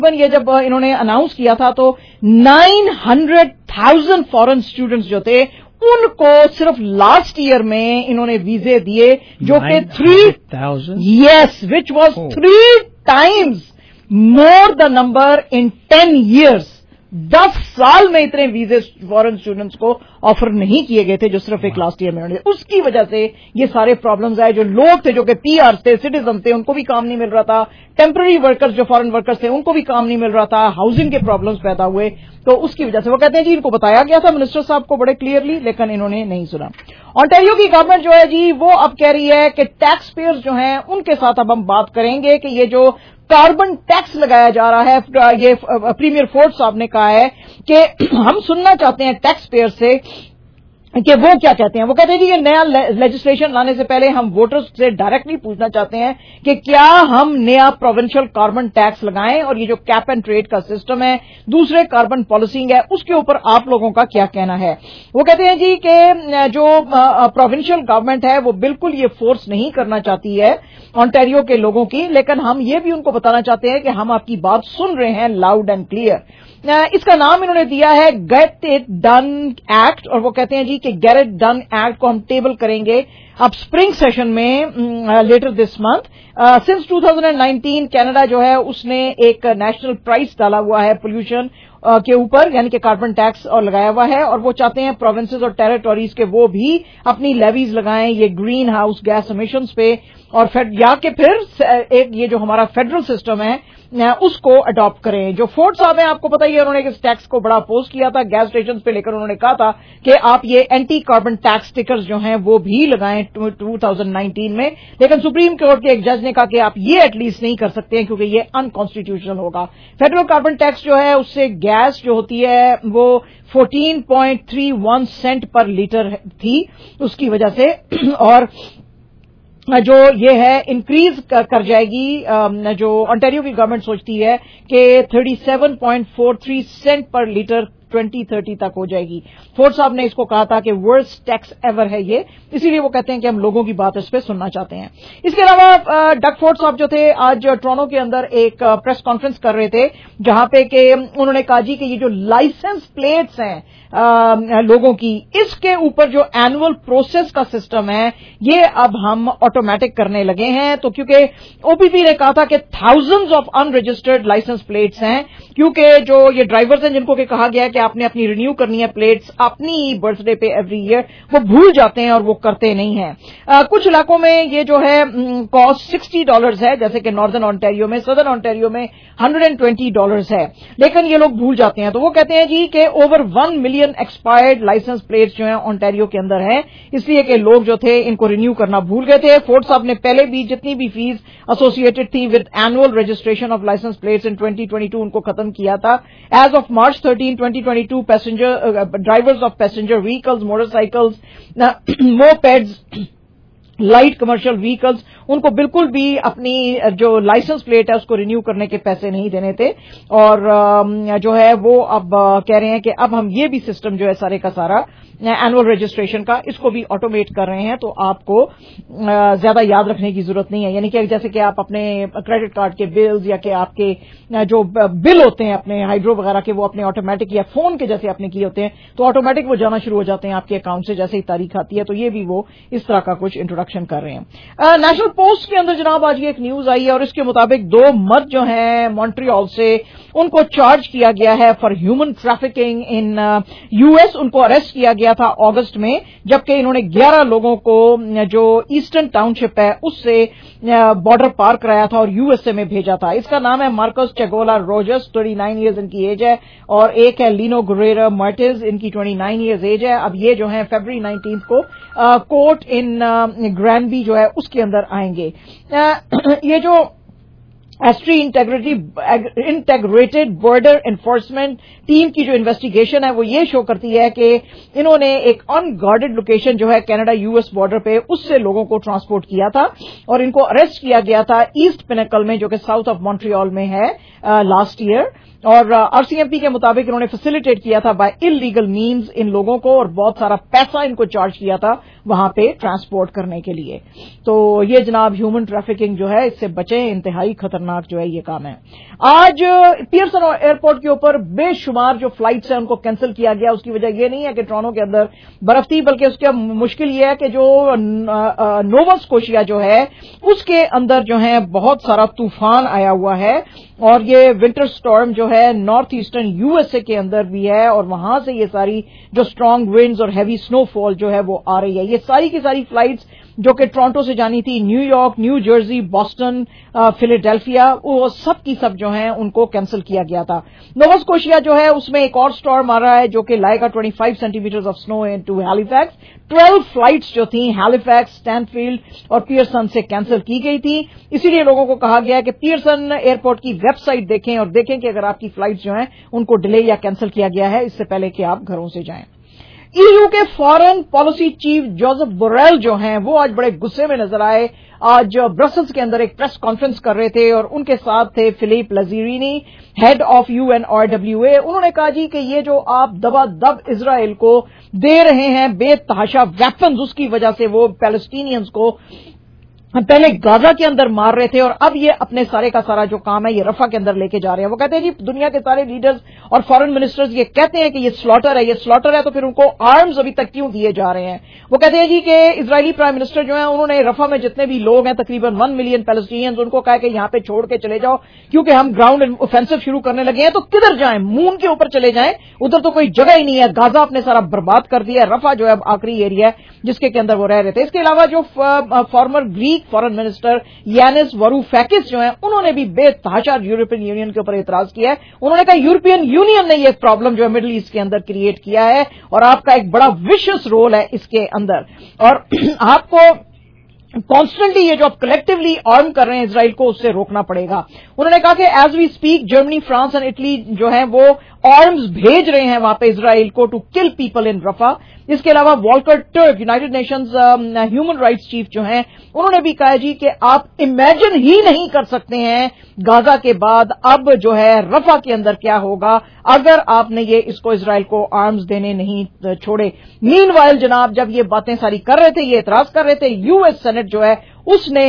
یہ جب انہوں نے اناؤنس کیا تھا تو 900,000 فورن اسٹوڈنٹس جو تھے ان کو صرف لاسٹ ایئر میں انہوں نے ویزے دیے جو کہ 3 times more the number in 10 years. 10 سال میں اتنے ویزے فورن اسٹوڈنٹس کو آفر نہیں کیے گئے تھے جو صرف ایک لاسٹ ایئر میں انہوں نے. اس کی وجہ سے یہ سارے پرابلمز آئے. جو لوگ تھے جو کہ پی آر تھے, سٹیزن تھے, ان کو بھی کام نہیں مل رہا تھا. ٹیمپرری ورکرز جو فارن ورکرز تھے ان کو بھی کام نہیں مل رہا تھا. ہاؤسنگ کے پرابلمز پیدا ہوئے. تو اس کی وجہ سے وہ کہتے ہیں جی ان کو بتایا گیا تھا منسٹر صاحب کو بڑے کلیئرلی, لیکن انہوں نے نہیں سنا. آنٹیریو کی گورنمنٹ جو ہے جی وہ اب کہہ رہی ہے کہ ٹیکس پیئرز جو ہیں ان کے ساتھ اب ہم بات کریں گے کہ یہ جو کاربن ٹیکس لگایا جا رہا ہے, یہ پریمیئر فورڈ صاحب نے کہا ہے کہ ہم سننا چاہتے ہیں ٹیکس پیئر سے کہ وہ کیا کہتے ہیں. وہ کہتے ہیں کہ یہ نیا لیجسلیشن لانے سے پہلے ہم ووٹرز سے ڈائریکٹلی پوچھنا چاہتے ہیں کہ کیا ہم نیا پروونشل کاربن ٹیکس لگائیں, اور یہ جو کیپ اینڈ ٹریڈ کا سسٹم ہے, دوسرے کاربن پالیسنگ ہے, اس کے اوپر آپ لوگوں کا کیا کہنا ہے. وہ کہتے ہیں جی کہ جو پروونشل گورنمنٹ ہے وہ بالکل یہ فورس نہیں کرنا چاہتی ہے آنٹیریو کے لوگوں کی, لیکن ہم یہ بھی ان کو بتانا چاہتے ہیں کہ ہم آپ کی بات سن رہے ہیں لاؤڈ اینڈ کلیئر. اس کا نام انہوں نے دیا ہے گیٹ اٹ ڈن ایکٹ, اور وہ کہتے ہیں جی کہ گیٹ اٹ ڈن ایکٹ کو ہم ٹیبل کریں گے اب اسپرنگ سیشن میں لیٹر دس منتھ. سنس 2019 کینیڈا جو ہے اس نے ایک نیشنل پرائز ڈالا ہوا ہے پولوشن کے اوپر, یعنی کہ کاربن ٹیکس اور لگایا ہوا ہے, اور وہ چاہتے ہیں پروونسز اور ٹیریٹوریز کے وہ بھی اپنی لیویز لگائیں یہ گرین ہاؤس گیس امیشنز پہ, اور یا کہ پھر ایک یہ جو ہمارا فیڈرل سسٹم ہے اس کو اڈاپٹ کریں. جو فورڈ صاحب ہیں آپ کو پتہ ہی ہے انہوں نے اس ٹیکس کو بڑا اپوز کیا تھا گیس اسٹیشن پہ, لے کر انہوں نے کہا تھا کہ آپ یہ اینٹی کاربن ٹیکس سٹکرز جو ہیں وہ بھی لگائیں 2019 میں, لیکن سپریم کورٹ کے ایک جج نے کہا کہ آپ یہ ایٹ لیسٹ نہیں کر سکتے ہیں کیونکہ یہ انکانسٹیٹیوشنل ہوگا. فیڈرل کاربن ٹیکس جو ہے اس سے گیس جو ہوتی ہے وہ 14.31 سینٹ پر لیٹر تھی اس کی وجہ سے, اور جو یہ ہے انکریز کر جائے گی. جو آنٹیریو کی گورنمنٹ سوچتی ہے کہ 37.43 سینٹ پر لیٹر 2030 تک ہو جائے گی. فورڈ صاحب نے اس کو کہا تھا کہ ورسٹ ٹیکس ایور ہے یہ, اسی لیے وہ کہتے ہیں کہ ہم لوگوں کی بات اس پہ سننا چاہتے ہیں. اس کے علاوہ ڈگ فورڈ صاحب جو تھے آج ٹورانٹو کے اندر ایک پریس کانفرنس کر رہے تھے جہاں پہ کہ انہوں نے کہا جی کہ یہ جو لائسنس پلیٹس ہیں لوگوں کی, اس کے اوپر جو اینول پروسیس کا سسٹم ہے یہ اب ہم آٹومیٹک کرنے لگے ہیں. تو کیونکہ او پی پی نے کہا تھا کہ thousands of unregistered licence plates ہیں, کیونکہ جو یہ ڈرائیورز ہیں جن کو کہ کہا گیا ہے کہ آپ نے اپنی رینیو کرنی ہے پلیٹس اپنی برتھ ڈے پہ ایوری ایئر, وہ بھول جاتے ہیں اور وہ کرتے نہیں ہیں. کچھ علاقوں میں یہ جو ہے کاسٹ $60 ہے, جیسے کہ ناردرن آنٹیریو میں, سدرن آنٹیریو میں $120 ہے, لیکن یہ لوگ بھول جاتے ہیں. تو وہ کہتے ہیں جی کہ over 1 million expired licence plates جو ہیں آنٹیریو کے اندر ہیں, اس لیے کہ لوگ جو تھے ان کو رینیو کرنا بھول گئے تھے. فورڈ صاحب نے پہلے بھی جتنی بھی فیس ایسوسیٹڈ تھی with annual registration of licence plates in 2022 ان کو ختم کیا تھا. As of March 13, 2022 passenger drivers of passenger vehicles, motor cycles, mopeds, light commercial vehicles, ان کو بالکل بھی اپنی جو لائسنس پلیٹ ہے اس کو رینیو کرنے کے پیسے نہیں دینے تھے, اور جو ہے وہ اب کہہ رہے ہیں کہ اب ہم یہ بھی سسٹم جو ہے سارے کا سارا اینول رجسٹریشن کا اس کو بھی آٹومیٹ کر رہے ہیں. تو آپ کو زیادہ یاد رکھنے کی ضرورت نہیں ہے, یعنی کہ جیسے کہ آپ اپنے کریڈٹ کارڈ کے بلز یا کہ آپ کے جو بل ہوتے ہیں اپنے ہائیڈرو وغیرہ کے وہ اپنے آٹومیٹک یا فون کے جیسے آپ نے کیے ہوتے ہیں تو آٹومیٹک وہ جانا شروع ہو جاتے ہیں آپ کے اکاؤنٹ سے جیسے ہی تاریخ آتی ہے. تو یہ بھی وہ اس طرح کا کچھ انٹروڈکشن کر رہے ہیں. نیشنل پوسٹ کے اندر جناب آج یہ ایک نیوز آئی ہے, اور اس کے مطابق 2 مرد جو ہیں مونٹریال سے ان کو چارج کیا گیا ہے for human trafficking in U S. ان کو اریسٹ کیا گیا تھا اگست میں, جبکہ انہوں نے 11 لوگوں کو جو ایسٹرن ٹاؤن شپ ہے اس سے بارڈر پار کرایا تھا اور یو ایس اے میں بھیجا تھا. اس کا نام ہے مارکس چیگولا روجرز, 39 ایئرز ان کی ایج ہے, اور ایک ہے لینو گریرا مارٹیز, ان کی 29 ایئرز ایج ہے. اب یہ جو ہیں فیبرری 19 کو کورٹ ان گرینبی جو ہے اس کے اندر آئیں گے. یہ جو ایسٹری انٹیگریٹڈ بارڈر انفورسمنٹ ٹیم کی جو انویسٹیگیشن ہے وہ یہ شو کرتی ہے کہ انہوں نے ایک ان گارڈڈ لوکیشن جو ہے کینیڈا یو ایس بارڈر پہ اس سے لوگوں کو ٹرانسپورٹ کیا تھا, اور ان کو اریسٹ کیا گیا تھا ایسٹ پینیکل میں جو کہ ساؤتھ آف مونٹریال میں ہے لاسٹ ایئر. اور آر سی ایم پی کے مطابق انہوں نے فیسیلیٹیٹ کیا تھا بائی انلیگل مینز ان لوگوں کو, اور بہت سارا پیسہ ان کو چارج کیا تھا وہاں پہ ٹرانسپورٹ کرنے کے لیے. تو یہ جناب ہیومن ٹریفکنگ جو ہے اس سے بچیں, انتہائی خطرناک جو ہے یہ کام ہے. آج پیئرسن ایئرپورٹ کے اوپر بے شمار جو فلائٹس ہیں ان کو کینسل کیا گیا. اس کی وجہ یہ نہیں ہے کہ ٹورانٹو کے اندر برف تھی, بلکہ اس کا مشکل یہ ہے کہ جو نووا اسکوشیا جو ہے اس کے اندر جو ہے بہت سارا طوفان آیا ہوا ہے, اور یہ ونٹر سٹارم جو ہے north eastern U S A کے اندر بھی ہے, اور وہاں سے یہ ساری جو اسٹرانگ ونڈز اور ہیوی سنو فال جو ہے وہ آ رہی ہے. یہ ساری کی ساری فلائٹس جو کہ ٹورانٹو سے جانی تھی نیو یارک, نیو جرسی, بoston, فلیڈیلفیا, وہ سب کی سب جو ہیں ان کو کینسل کیا گیا تھا. نووا اسکوشیا جو ہے اس میں ایک اور سٹارم آ رہا ہے جو کہ لائے گا 25 centimetre of snow to Halifax. 12 flights جو تھیں ہیلیفیکس, اسٹینفیلڈ اور پیئرسن سے کینسل کی گئی تھی. اسی لیے لوگوں کو کہا گیا کہ پیئرسن ایئرپورٹ کی ویب سائٹ دیکھیں اور دیکھیں کہ اگر آپ کی فلائٹس جو ہیں ان کو ڈیلے یا کینسل کیا گیا ہے اس سے پہلے کہ آپ گھروں سے جائیں. ای یو کے foreign policy chief Josep Borrell جو ہیں وہ آج بڑے غصے میں نظر آئے. آج برسلز کے اندر ایک پریس کانفرنس کر رہے تھے اور ان کے ساتھ تھے Philippe Lazzarini, head of UNRWA. انہوں نے کہا جی کہ یہ جو آپ دبا دب اسرائیل کو دے رہے ہیں بے تحاشا ویپنز, اس کی وجہ سے وہ پیلسٹینینز کو پہلے غازہ کے اندر مار رہے تھے اور اب یہ اپنے سارے کا سارا جو کام ہے یہ رفح کے اندر لے کے جا رہے ہیں. وہ کہتے ہیں جی دنیا کے سارے لیڈرز اور فارن منسٹرز یہ کہتے ہیں کہ یہ سلاٹر ہے, یہ سلاٹر ہے, تو پھر ان کو آرمز ابھی تک کیوں دیے جا رہے ہیں. وہ کہتے ہیں جی کہ اسرائیلی پرائم منسٹر جو ہیں انہوں نے رفح میں جتنے بھی لوگ ہیں تقریباً 1 ملین پیلسٹینینز ان کو کہا کہ یہاں پہ چھوڑ کے چلے جاؤ کیونکہ ہم گراؤنڈ اوفینسو شروع کرنے لگے ہیں. تو کدھر جائیں, مون کے اوپر چلے جائیں, ادھر تو کوئی جگہ ہی نہیں ہے. غازہ اپنے سارا برباد کر دیا, رفح جو ہے آخری ایریا ہے جس کے اندر وہ رہ رہے تھے. اس کے علاوہ جو former Greek foreign minister Yanis Varoufakis جو ہیں انہوں نے بھی بے تحاشا یورپین یونین کے اوپر اعتراض کیا ہے. انہوں نے کہا یورپین یونین نے یہ پرابلم جو ہے مڈل ایسٹ کے اندر کریٹ کیا ہے اور آپ کا ایک بڑا وشس رول ہے اس کے اندر, اور آپ کو کانسٹنٹلی یہ جو آپ کلیکٹولی آرم کر رہے ہیں اسرائیل کو اس سے روکنا پڑے گا. انہوں نے کہا کہ as we speak Germany, France and Italy جو ہیں وہ آرمز بھیج رہے ہیں وہاں پہ اسرائیل کو to kill people in Rafah. اس کے علاوہ Volker Turk united nations human rights chief جو ہیں انہوں نے بھی کہا جی کہ آپ امیجن ہی نہیں کر سکتے ہیں غازہ کے بعد اب جو ہے رفح کے اندر کیا ہوگا اگر آپ نے یہ اس کو اسرائیل کو آرمز دینے نہیں چھوڑے. مین وائل جناب جب یہ باتیں ساری کر رہے تھے, یہ اعتراض کر رہے تھے, یو ایس سینٹ جو ہے اس نے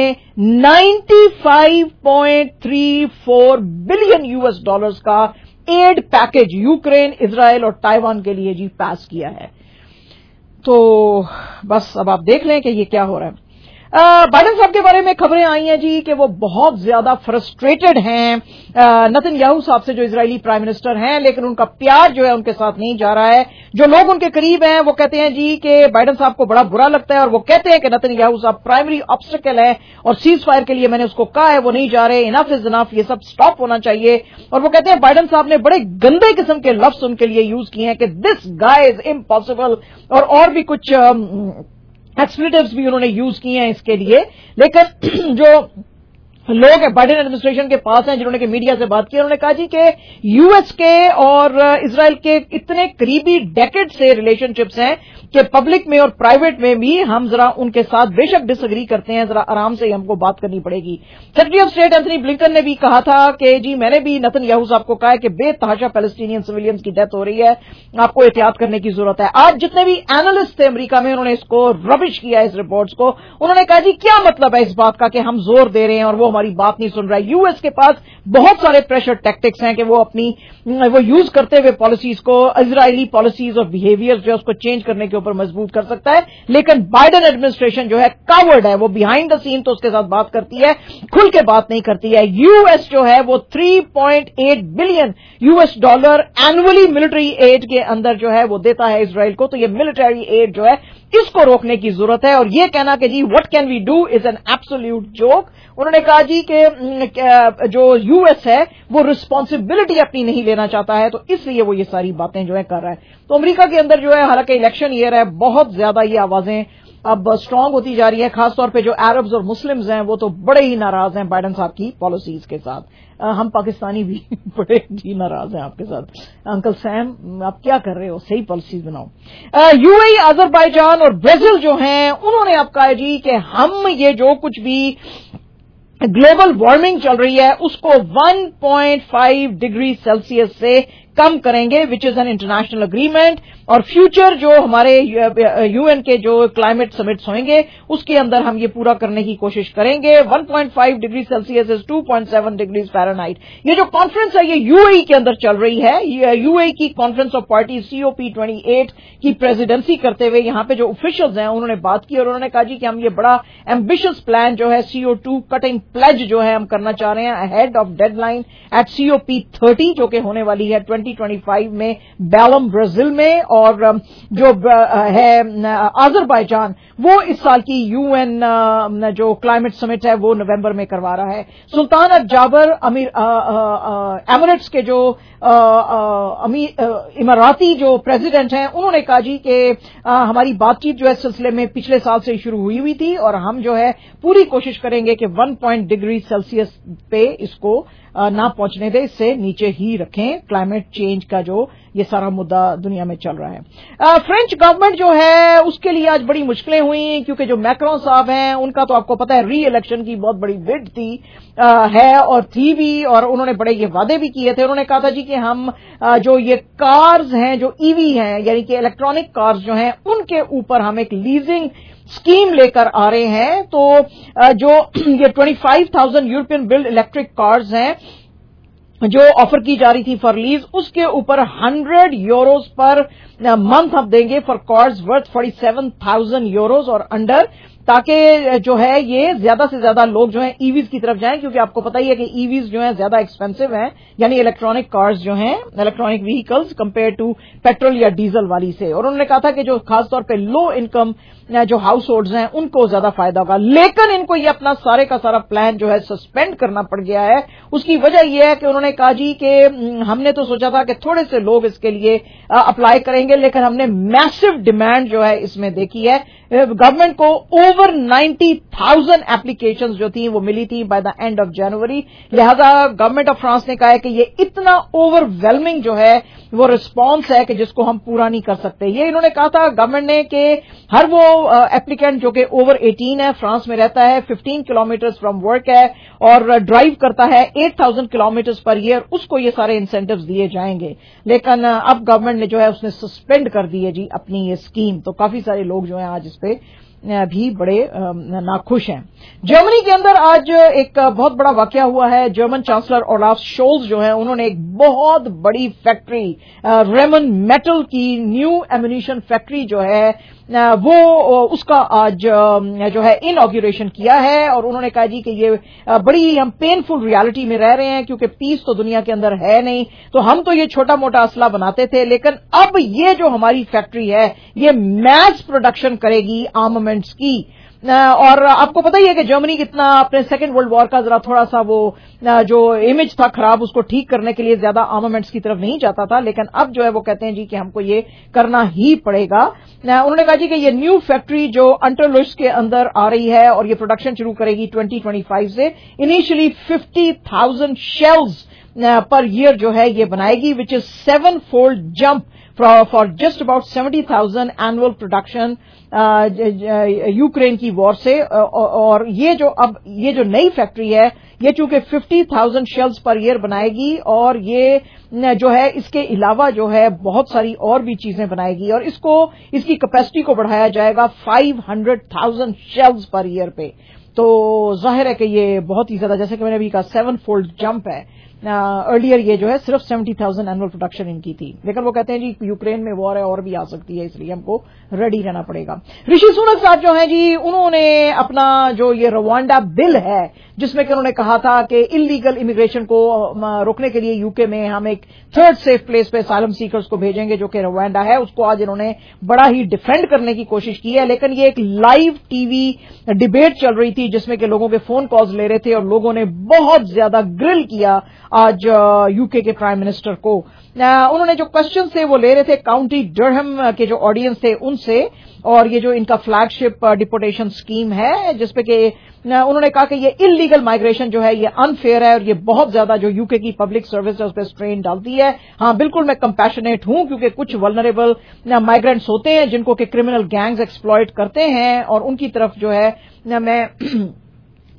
$95.34 بلین کا ایڈ پیکج یوکرین, اسرائیل اور تائیوان کے لیے جی پاس کیا ہے. تو بس اب آپ دیکھ لیں کہ یہ کیا ہو رہا ہے. بائیڈن صاحب کے بارے میں خبریں آئی ہیں جی کہ وہ بہت زیادہ فرسٹریٹڈ ہیں نتن یاہو صاحب سے جو اسرائیلی پرائم منسٹر ہیں, لیکن ان کا پیار جو ہے ان کے ساتھ نہیں جا رہا ہے. جو لوگ ان کے قریب ہیں وہ کہتے ہیں جی کہ بائیڈن صاحب کو بڑا برا لگتا ہے اور وہ کہتے ہیں کہ نتن یاہو صاحب پرائمری آبسٹیکل ہے اور سیز فائر کے لیے میں نے اس کو کہا ہے وہ نہیں جا رہے, انف از انف, یہ سب سٹاپ ہونا چاہیے. اور وہ کہتے ہیں بائیڈن صاحب نے بڑے گندے قسم کے لفظ ان کے لیے یوز کیے ہیں کہ دس گائے از امپاسبل, اور بھی کچھ ایکسپلیٹیوز بھی انہوں نے یوز کیے ہیں اس کے لیے. لیکن جو لوگ بائیڈن ایڈمنسٹریشن کے پاس ہیں جنہوں نے کہ میڈیا سے بات کی, انہوں نے کہا جی کہ یو ایس کے اور اسرائیل کے اتنے قریبی ڈیکڈ سے ریلیشن شپس ہیں کہ پبلک میں اور پرائیویٹ میں بھی ہم ذرا ان کے ساتھ بے شک ڈس ایگری کرتے ہیں, ذرا آرام سے ہم کو بات کرنی پڑے گی. Secretary of state Antony Blinken نے بھی کہا تھا کہ جی میں نے بھی نتن یاہو صاحب کو کہا ہے کہ بے تحاشا پیلسٹینین سویلینز کی ڈیتھ ہو رہی ہے, آپ کو احتیاط کرنے کی ضرورت ہے. آج جتنے بھی اینالسٹ تھے امریکہ میں انہوں نے اس کو ربش کیا اس رپورٹس کو. انہوں نے کہا جی کیا مطلب ہے اس بات کا کہ ہم زور دے رہے ہیں اور وہ ہماری بات نہیں سن رہا ہے. یو ایس کے پاس بہت سارے پریشر ٹیکٹکس ہیں کہ وہ اپنی یوز کرتے ہوئے پالیسیز کو, اسرائیلی پالیسیز اور بیہیویئر جو ہے اس کو چینج کرنے کے اوپر مضبوط کر سکتا ہے. لیکن بائیڈن ایڈمنسٹریشن جو ہے کاورڈ ہے, وہ بیہائنڈ دا سین تو اس کے ساتھ بات کرتی ہے, کھل کے بات نہیں کرتی ہے. یو ایس جو ہے وہ $3.8 بلین اینولی ملٹری ایڈ کے اندر جو ہے وہ دیتا ہے اسرائیل کو. تو یہ ملٹری ایڈ جو ہے اس کو روکنے کی ضرورت ہے, اور یہ کہنا کہ جی what can we do is an absolute joke. انہوں نے کہا جی کہ جو یو ایس ہے وہ رسپانسبلٹی اپنی نہیں لینا چاہتا ہے, تو اس لیے وہ یہ ساری باتیں جو ہے کر رہا ہے. تو امریکہ کے اندر جو ہے حالانکہ الیکشن ایئر ہے, بہت زیادہ یہ آوازیں اب اسٹرانگ ہوتی جا رہی ہے, خاص طور پہ جو عربز اور مسلمز ہیں وہ تو بڑے ہی ناراض ہیں بائیڈن صاحب کی پالیسیز کے ساتھ. ہم پاکستانی بھی بڑے ہی ناراض ہیں آپ کے ساتھ. انکل سیم آپ کیا کر رہے ہو, صحیح پالیسیز بناؤ. یو اے ای, آذربائیجان اور برازیل جو ہیں انہوں نے اب کہا جی کہ ہم یہ جو کچھ بھی گلوبل وارمنگ چل رہی ہے اس کو 1.5 ڈگری سیلسیس سے कम करेंगे, which is an international agreement, और फ्यूचर जो हमारे यूएन के जो क्लाइमेट समिट्स होंगे उसके अंदर हम ये पूरा करने की कोशिश करेंगे। 1.5 degree Celsius is 2.7 degree Fahrenheit. ये जो कॉन्फ्रेंस है ये यूएई के अंदर चल रही है। यूएई की कॉन्फ्रेंस ऑफ पार्टी COP28 की प्रेसिडेंसी करते हुए यहाँ पे जो ऑफिशियल्स हैं उन्होंने बात की और उन्होंने कहा जी कि हम ये बड़ा एम्बिशियस प्लान जो है CO2 कटिंग प्लेज जो है हम करना चाह रहे हैं ahead of deadline eight COP30 जो कि होने वाली है 2025 में बेलम ब्राजील में, और जो है अजरबैजान वो इस साल की यूएन जो क्लाइमेट समिट है वो नवंबर में करवा रहा है। सुल्तान अल जाबर एमिरेट्स के जो इमाराती जो प्रेसिडेंट हैं उन्होंने कहा जी कि हमारी बातचीत जो है सिलसिले में पिछले साल से शुरू हुई थी और हम जो है पूरी कोशिश करेंगे कि 1 डिग्री सेल्सियस पे इसको ना पहुंचने दे, इससे नीचे ही रखें। क्लाइमेट चेंज का जो ये सारा मुद्दा दुनिया में चल रहा है। फ्रेंच गवर्नमेंट जो है उसके लिए आज बड़ी मुश्किलें हुई क्योंकि जो मैक्रोन साहब हैं उनका तो आपको पता है री इलेक्शन की बहुत बड़ी बिड थी है और थी भी, और उन्होंने बड़े ये वादे भी किए थे। उन्होंने कहा था जी कि हम जो ये कार्स हैं जो ईवी हैं यानी कि इलेक्ट्रॉनिक कार्स जो हैं उनके ऊपर हम एक लीजिंग स्कीम लेकर आ रहे हैं। तो जो ये 25,000 यूरोपियन बिल्ड इलेक्ट्रिक कार्स हैं जो ऑफर की जा रही थी फॉर लीज, उसके ऊपर 100 यूरोज पर मंथ हम देंगे फॉर कार्स वर्थ 47,000 यूरोज और अंडर, ताकि जो है ये ज्यादा से ज्यादा लोग जो है ईवीज की तरफ जाएं, क्योंकि आपको पता ही है कि ईवीज जो है ज्यादा एक्सपेंसिव हैं, यानी इलेक्ट्रॉनिक कार्स जो हैं electronic vehicles compare to petrol या डीजल वाली से। और उन्होंने कहा था कि जो खासतौर पे लो इनकम जो हाउस होल्ड्स हैं उनको ज्यादा फायदा होगा, लेकिन इनको ये अपना सारे का सारा प्लान जो है सस्पेंड करना पड़ गया है। उसकी वजह यह है कि उन्होंने कहा जी कि हमने तो सोचा था कि थोड़े से लोग इसके लिए अप्लाई करेंगे, लेकिन हमने मैसिव डिमांड जो है इसमें देखी है। गवर्नमेंट को ओवर 90,000 एप्लीकेशंस जो थी वो मिली थी by the end of January, लिहाजा गवर्नमेंट ऑफ फ्रांस ने कहा है कि ये इतना ओवरवेलमिंग जो है वो रिस्पांस है कि जिसको हम पूरा नहीं कर सकते। ये इन्होंने कहा था गवर्नमेंट ने कि हर वो एप्लीकेंट जो कि ओवर 18 है, फ्रांस में रहता है, 15 किलोमीटर्स फ्रॉम वर्क है और ड्राइव करता है 8,000 किलोमीटर्स पर ईयर, उसको ये सारे इंसेंटिव्स दिए जाएंगे। लेकिन अब गवर्नमेंट ने जो है उसने सस्पेंड कर दी है जी अपनी ये स्कीम। तो काफी सारे लोग जो है आज इस पे भी बड़े नाखुश हैं। जर्मनी के अंदर आज एक बहुत बड़ा वाकया हुआ है। जर्मन चांसलर ओलाफ शोल्ज जो है उन्होंने एक बहुत बड़ी फैक्ट्री रेमन मेटल की न्यू एम्यूनिशन फैक्ट्री जो है वो उसका आज जो है इनॉग्यूरेशन किया है, और उन्होंने कहा जी कि ये बड़ी हम पेनफुल रियलिटी में रह रहे हैं क्योंकि पीस तो दुनिया के अंदर है नहीं, तो हम तो ये छोटा मोटा असला बनाते थे, लेकिन अब ये जो हमारी फैक्ट्री है ये मैस प्रोडक्शन करेगी आर्मामेंट्स की। और आपको पता ही है कि जर्मनी कितना अपने सेकेंड वर्ल्ड वॉर का जरा थोड़ा सा वो जो इमेज था खराब उसको ठीक करने के लिए ज्यादा आर्मामेंट्स की तरफ नहीं जाता था, लेकिन अब जो है वो कहते हैं जी कि हमको ये करना ही पड़ेगा। उन्होंने कहा जी कि ये न्यू फैक्ट्री जो अंटरलुइस के अंदर आ रही है और ये प्रोडक्शन शुरू करेगी 2025 से। इनिशियली 50,000 शेल्स पर ईयर जो है ये बनाएगी, which is 7-fold jump for just about 70,000 annual production Ukraine की वॉर से। और ये जो नई फैक्ट्री है ये चूंकि 50,000 शेल्स पर ईयर बनाएगी और ये जो है इसके अलावा जो है बहुत सारी और भी चीजें बनाएगी और इसकी कैपेसिटी को बढ़ाया जाएगा 500,000 शेल्स पर ईयर पे। तो जाहिर है कि ये बहुत ही ज्यादा, जैसे कि मैंने अभी कहा, 7-fold जंप है। अर्लियर ये जो है सिर्फ 70,000 एनुअल प्रोडक्शन इनकी थी, लेकिन वो कहते हैं जी यूक्रेन में वॉर है और भी आ सकती है, इसलिए हमको रेडी रहना पड़ेगा। ऋषि सुनक साहब जो हैं जी उन्होंने अपना जो ये रवांडा बिल है जिसमें कि उन्होंने कहा था कि इलीगल इमिग्रेशन को रोकने के लिए यूके में हम एक थर्ड सेफ प्लेस पे असाइलम सीकर्स को भेजेंगे जो कि रवांडा है, उसको आज इन्होंने बड़ा ही डिफेंड करने की कोशिश की है। लेकिन ये एक लाइव टीवी डिबेट चल रही थी जिसमें कि लोगों के फोन कॉल्स ले रहे थे और लोगों ने बहुत ज्यादा ग्रिल किया आज यूके के प्राइम मिनिस्टर को। उन्होंने जो क्वेश्चन थे वो ले रहे थे काउंटी डरहम के जो ऑडियंस थे उनसे, और ये जो इनका फ्लैगशिप डिपोटेशन स्कीम है जिसपे कि उन्होंने कहा कि ये इलीगल माइग्रेशन जो है ये अनफेयर है और ये बहुत ज्यादा जो यूके की पब्लिक सर्विस है उस पर स्ट्रेन डालती है। हाँ बिल्कुल मैं कंपैशनेट हूं क्योंकि कुछ वल्नरेबल माइग्रेंट्स होते हैं जिनको कि क्रिमिनल गैंग्स एक्सप्लॉइट करते हैं और उनकी तरफ जो है मैं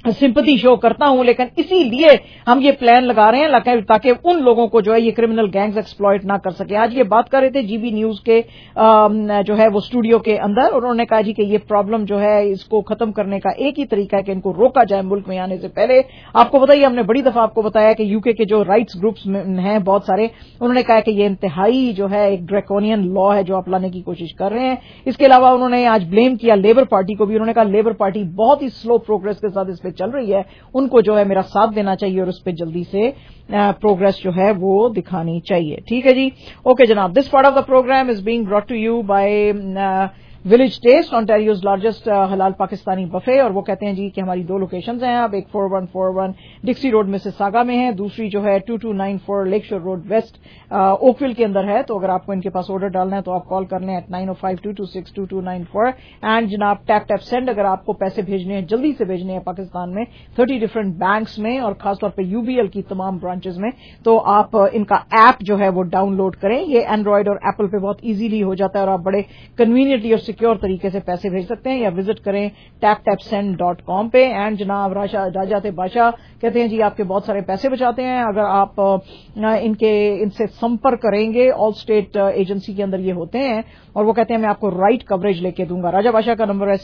सिंपैथी शो करता हूं, लेकिन इसी लिए हम ये प्लान लगा रहे हैं ताकि उन लोगों को जो है ये क्रिमिनल गैंग्स एक्सप्लॉइट ना कर सके। आज ये बात कर रहे थे जीबी न्यूज के जो है वो स्टूडियो के अंदर, और उन्होंने कहा जी कि ये प्रॉब्लम जो है इसको खत्म करने का एक ही तरीका है कि इनको रोका जाए मुल्क में आने से पहले। आपको बताइए, हमने बड़ी दफा आपको बताया कि यूके के जो राइट्स ग्रुप्स हैं बहुत सारे, उन्होंने कहा कि ये इंतहाई जो है एक ड्रैकोनियन लॉ है जो आप लाने की कोशिश कर रहे हैं। इसके अलावा उन्होंने आज ब्लेम किया लेबर पार्टी को भी। उन्होंने कहा लेबर पार्टी बहुत ही स्लो प्रोग्रेस के साथ इस पे चल रही है, उनको जो है मेरा साथ देना चाहिए और उस पर जल्दी से प्रोग्रेस जो है वो दिखानी चाहिए। ठीक है जी, ओके जनाब। This part of the programme is being brought to you by Village Taste, Ontario's largest halal Pakistani buffet. और वो कहते हैं जी कि हमारी दो लोकेशंस हैं अब, एक 4141 डिक्सी रोड मिसिसागा में है, दूसरी जो है 2294 लेक शोर रोड वेस्ट ओकविल के अंदर है। तो अगर आपको इनके पास ऑर्डर डालना है तो आप कॉल कर लें at 9052262294। एंड जनाब टैप टैप सेंड, अगर आपको पैसे भेजने हैं, जल्दी से भेजने हैं पाकिस्तान में 30 डिफरेंट बैंक्स में और खासतौर पर यूबीएल की तमाम ब्रांचेस में, तो आप इनका ऐप जो है वो डाउनलोड करें। ये एंड्रॉयड और एप्पल पे बहुत इजीली हो जाता है और आप बड़े कन्वीनियंटली और सिक्योर तरीके से पैसे भेज सकते हैं, या विजिट करें taptapsend.com पे। एंड जनाब राजाते बादशाह कहते हैं जी आपके बहुत सारे पैसे बचाते हैं अगर आप इनसे संपर्क करेंगे। ऑल स्टेट एजेंसी के अंदर ये होते हैं और वो कहते हैं मैं आपको राइट कवरेज लेके दूंगा। राजा बादशाह का नंबर है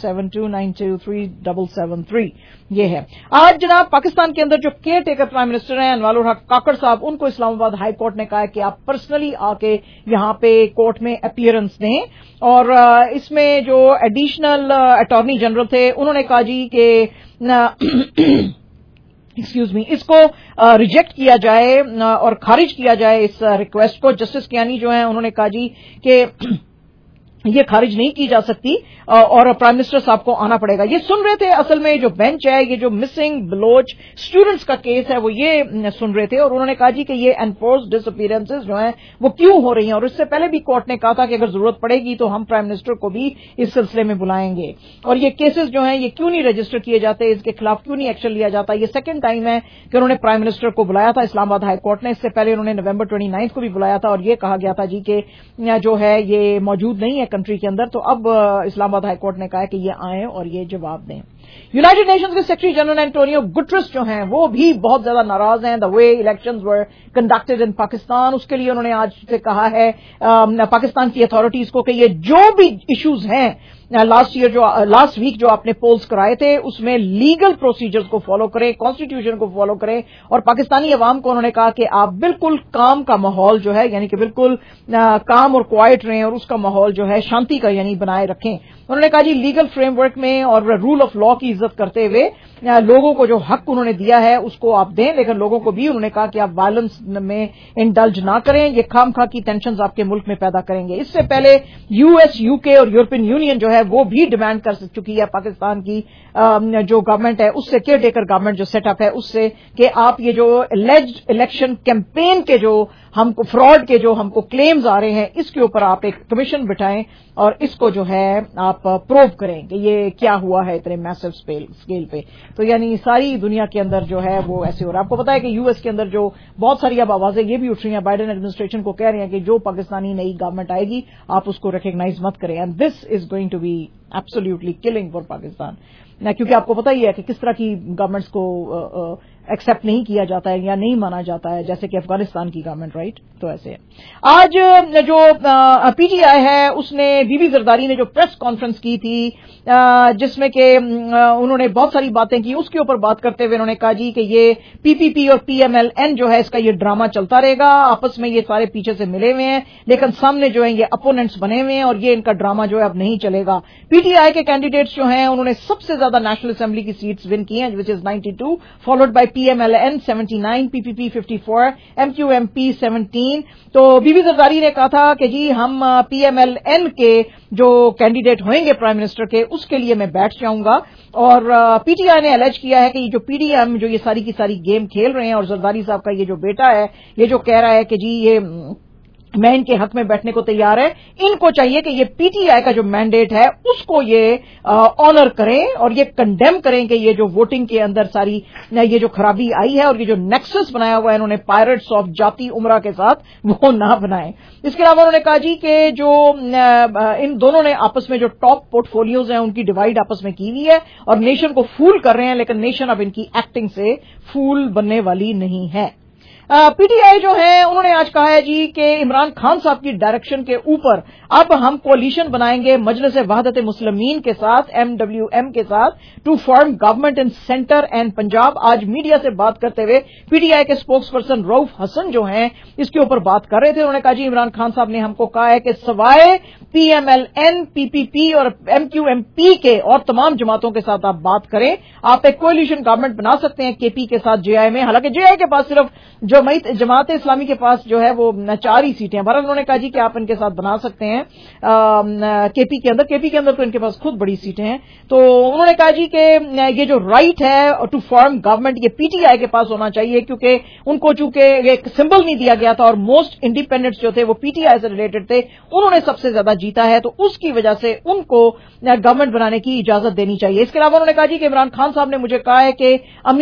6472923773। ये है। आज जनाब पाकिस्तान के अंदर जो केयर टेकर प्राइम मिनिस्टर हैं अनवार उल हक काकड़ साहब, उनको इस्लामाबाद हाई कोर्ट ने कहा है कि आप पर्सनली आके यहां पे कोर्ट में अपीयरेंस दें। और इसमें जो एडिशनल अटॉर्नी जनरल थे उन्होंने कहा जी कि एक्सक्यूज मी, इसको रिजेक्ट किया जाए और खारिज किया जाए इस रिक्वेस्ट को। जस्टिस कियानी जो है उन्होंने कहा जी कि ये खारिज नहीं की जा सकती और प्राइम मिनिस्टर साहब को आना पड़ेगा। ये सुन रहे थे असल में जो बेंच है, ये जो मिसिंग बलोच स्टूडेंट्स का केस है वो ये सुन रहे थे और उन्होंने कहा जी कि ये एनफोर्स्ड डिसअपीयरेंसेस जो हैं वो क्यों हो रही हैं। और इससे पहले भी कोर्ट ने कहा था कि अगर जरूरत पड़ेगी तो हम प्राइम मिनिस्टर को भी इस सिलसिले में बुलाएंगे। और ये केसेस जो हैं ये क्यों नहीं रजिस्टर किए जाते, इसके खिलाफ क्यों नहीं एक्शन लिया जाता। ये सेकंड टाइम है कि उन्होंने प्राइम मिनिस्टर को बुलाया था इस्लामाबाद हाई कोर्ट ने। इससे पहले उन्होंने नवंबर 29 को भी बुलाया था और ये कहा गया था जी कि जो है ये मौजूद नहीं है कंट्री के अंदर। तो अब इस्लामाबाद हाई कोर्ट ने कहा है कि ये आए और ये जवाब दें। यूनाइटेड नेशंस के सेक्रेटरी जनरल एंटोनियो गुटरेस जो हैं वो भी बहुत ज्यादा नाराज हैं the way elections were conducted in Pakistan. उसके लिए उन्होंने आज से कहा है पाकिस्तान की अथॉरिटीज को कि ये जो भी इश्यूज हैं लास्ट वीक जो आपने पोल्स कराए थे उसमें लीगल प्रोसीजर्स को फॉलो करें, कॉन्स्टिट्यूशन को फॉलो करें। और पाकिस्तानी अवाम को उन्होंने कहा कि आप बिल्कुल काम का माहौल जो है यानी कि बिल्कुल काम और क्वाइट रहें और उसका माहौल जो है शांति का यानी बनाए रखें। उन्होंने कहा जी लीगल फ्रेमवर्क में और रूल ऑफ लॉ की इज्जत करते हुए लोगों को जो हक उन्होंने दिया है उसको आप दें, लेकिन लोगों को भी उन्होंने कहा कि आप वायलेंस में इंडल्ज ना करें, ये खामखा की टेंशंस आपके मुल्क में पैदा करेंगे। इससे पहले यूएस, यूके और यूरोपियन यूनियन जो है वो भी डिमांड कर चुकी है पाकिस्तान की जो गवर्नमेंट है उससे, केयर टेकर गवर्नमेंट जो सेटअप है उससे, कि आप ये जो एलिज्ड इलेक्शन कैंपेन के जो हमको फ्रॉड के जो हमको क्लेम्स आ रहे हैं इसके ऊपर आप एक कमीशन बिठाएं और इसको जो है आप प्रूव करें कि ये क्या हुआ है इतने मैसिव स्केल पे। तो यानी सारी दुनिया के अंदर जो है वो ऐसे हो रहा है। आपको पता है कि यूएस के अंदर जो बहुत सारी अब आवाजें ये भी उठ रही हैं, बाइडेन एडमिनिस्ट्रेशन को कह रहे हैं कि जो पाकिस्तानी नई गवर्नमेंट आएगी आप उसको रिकॉग्नाइज मत करें, and this is going to be absolutely killing for Pakistan. क्योंकि आपको पता ही है कि किस तरह की गवर्नमेंट्स को एक्सेप्ट नहीं किया जाता है या नहीं माना जाता है, जैसे कि अफगानिस्तान की गवर्नमेंट, राइट। तो ऐसे है। आज जो पीटीआई है उसने बीबी जरदारी ने जो प्रेस कॉन्फ्रेंस की थी जिसमें कि उन्होंने बहुत सारी बातें की, उसके ऊपर बात करते हुए उन्होंने कहा जी कि ये पीपीपी और पीएमएलएन जो है इसका ये ड्रामा चलता रहेगा, आपस में ये सारे पीछे से मिले हुए हैं लेकिन सामने जो है ये अपोनेंट्स बने हुए हैं और ये इनका ड्रामा जो है अब नहीं चलेगा। पीटीआई के कैंडिडेट्स जो हैं उन्होंने सबसे ज्यादा नेशनल असेंबली की सीट्स विन की हैं which is 92, followed by PMLN 79, PPP 54, MQMP 17। तो बीबी जरदारी ने कहा था कि जी हम पीएमएलएन के जो कैंडिडेट होंगे प्राइम मिनिस्टर के उसके लिए मैं बैठ जाऊंगा। और पीटीआई ने एलेज किया है कि ये जो पीडीएम जो ये सारी की सारी गेम खेल रहे हैं और जरदारी साहब का ये जो बेटा है ये जो कह रहा है कि जी ये میں ان کے حق میں بیٹھنے کو تیار ہے. ان کو چاہیے کہ یہ پی ٹی آئی کا جو مینڈیٹ ہے اس کو یہ آنر کریں اور یہ کنڈیم کریں کہ یہ جو ووٹنگ کے اندر ساری یہ جو خرابی آئی ہے اور یہ جو نیکسس بنایا ہوا ہے انہوں نے پائرٹس آف جاتی عمرہ کے ساتھ وہ نہ بنائیں. اس کے علاوہ انہوں نے کہا جی کہ جو ان دونوں نے آپس میں جو ٹاپ پورٹ فولیوز ہیں ان کی ڈیوائڈ آپس میں کی ہوئی ہے اور نیشن کو فول کر رہے ہیں, لیکن نیشن اب ان کی ایکٹنگ سے فول بننے والی نہیں ہے. پی ٹی آئی جو ہے انہوں نے آج کہا ہے جی کہ عمران خان صاحب کی ڈائریکشن کے اوپر اب ہم کولیشن بنائیں گے مجلس وحدت مسلمین کے ساتھ, MWM کے ساتھ, to form government in centre and Punjab. آج میڈیا سے بات کرتے ہوئے پی ٹی آئی کے اسپوکس پرسن رؤف حسن جو ہیں اس کے اوپر بات کر رہے تھے. انہوں نے کہا جی عمران خان صاحب نے ہم کو کہا ہے کہ سوائے PMLN, PPP اور MQMP کے اور تمام جماعتوں کے ساتھ آپ بات کریں, آپ ایک کولیشن گورنمنٹ بنا سکتے ہیں KP کے ساتھ JI میں. حالانکہ JI کے پاس صرف جو جماعت اسلامی کے پاس جو ہے وہ 4 ہی سیٹیں ہیں. بہرحال انہوں نے کہا جی کہ آپ ان کے ساتھ بنا سکتے ہیں KP کے اندر تو ان کے پاس خود بڑی سیٹیں ہیں. تو انہوں نے کہا جی کہ یہ جو رائٹ ہے ٹو فارم گورنمنٹ یہ PTI کے پاس ہونا چاہیے, کیونکہ ان کو چونکہ ایک سمبل نہیں دیا گیا تھا اور موسٹ انڈیپینڈنٹس جو تھے وہ PTI سے ریلیٹڈ تھے, انہوں نے سب سے زیادہ جیتا ہے, تو اس کی وجہ سے ان کو گورنمنٹ بنانے کی اجازت دینی چاہیے. اس کے علاوہ انہوں نے کہا جی کہ عمران خان صاحب نے مجھے کہا ہے کہ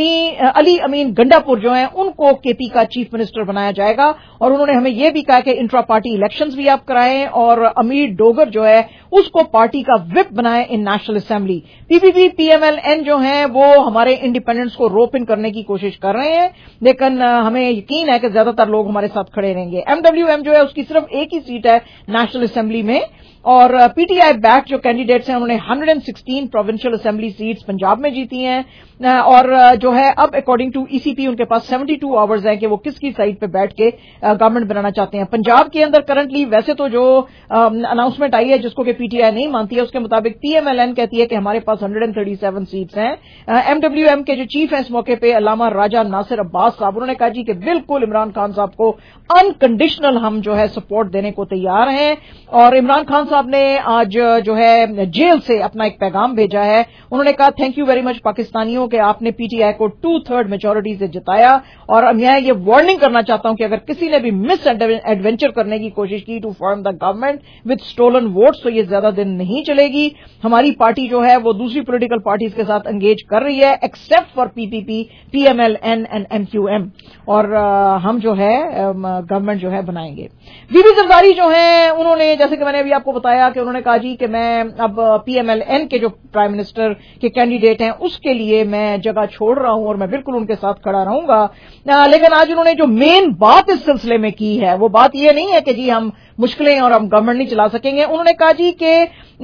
علی امین گنڈا پور جو ہیں ان کو KP کا چیف منسٹر بنایا جائے گا, اور انہوں نے ہمیں یہ بھی کہا کہ انٹرا پارٹی الیکشنز بھی آپ کرائیں اور امیر ڈوگر جو ہے اس کو پارٹی کا وپ بنائیں in national assembly. PPP PMLN جو ہیں وہ ہمارے انڈیپینڈنس کو روپ ان کرنے کی کوشش کر رہے ہیں, لیکن ہمیں یقین ہے کہ زیادہ تر لوگ ہمارے ساتھ کھڑے رہیں گے. MWM جو ہے اس کی صرف ایک ہی سیٹ ہے نیشنل اسمبلی میں, اور PTI بیک جو کینڈیڈیٹس ہیں انہوں نے 116 پروونشل اسمبلی سیٹس پنجاب میں جیتی ہیں, اور جو ہے اب اکارڈنگ ٹو ECP ان کے پاس 72 آورز ہیں کہ وہ کس کی سائڈ پہ بیٹھ کے گورنمنٹ بنانا چاہتے ہیں. پنجاب کے اندر کرنٹلی ویسے تو جو اناؤنسمنٹ آئی ہے جس کو کہ PTI نہیں مانتی ہے, اس کے مطابق PMLN کہتی ہے کہ ہمارے پاس 137 سیٹس ہیں. MWM کے جو چیف ہیں اس موقع پہ علامہ راجہ ناصر عباس صاحب, انہوں نے کہا جی کہ بالکل عمران خان صاحب کو انکنڈیشنل ہم جو ہے سپورٹ دینے کو تیار ہیں. اور عمران خان صاحب نے آج جو ہے جیل سے اپنا ایک پیغام بھیجا ہے. انہوں نے کہا تھینک یو ویری مچ پاکستانیوں کہ آپ نے PTI کو 2/3 میجورٹی سے جتایا, اور میں یہ وارننگ کرنا چاہتا ہوں کہ اگر کسی نے بھی مس ایڈونچر کرنے کی کوشش کی to form the government with stolen votes تو یہ زیادہ دن نہیں چلے گی. ہماری پارٹی جو ہے وہ دوسری پولیٹیکل پارٹیز کے ساتھ انگیج کر رہی ہے except for PPP PMLN and MQM, اور ہم جو ہے گورنمنٹ جو ہے بنائیں گے. بی بی زرداری جو ہیں انہوں نے جیسے کہ میں نے ابھی آپ کو بتایا کہ انہوں نے کہا جی کہ میں اب PMLN کے جو پرائم منسٹر کے کینڈیڈیٹ ہیں اس کے لیے میں جگہ چھوڑ رہا ہوں اور میں بالکل ان کے ساتھ کھڑا رہوں گا. لیکن آج انہوں نے جو مین بات اس سلسلے میں کی ہے وہ بات یہ نہیں ہے کہ جی ہم مشکلیں اور ہم گورنمنٹ نہیں چلا سکیں گے. انہوں نے کہا جی کہ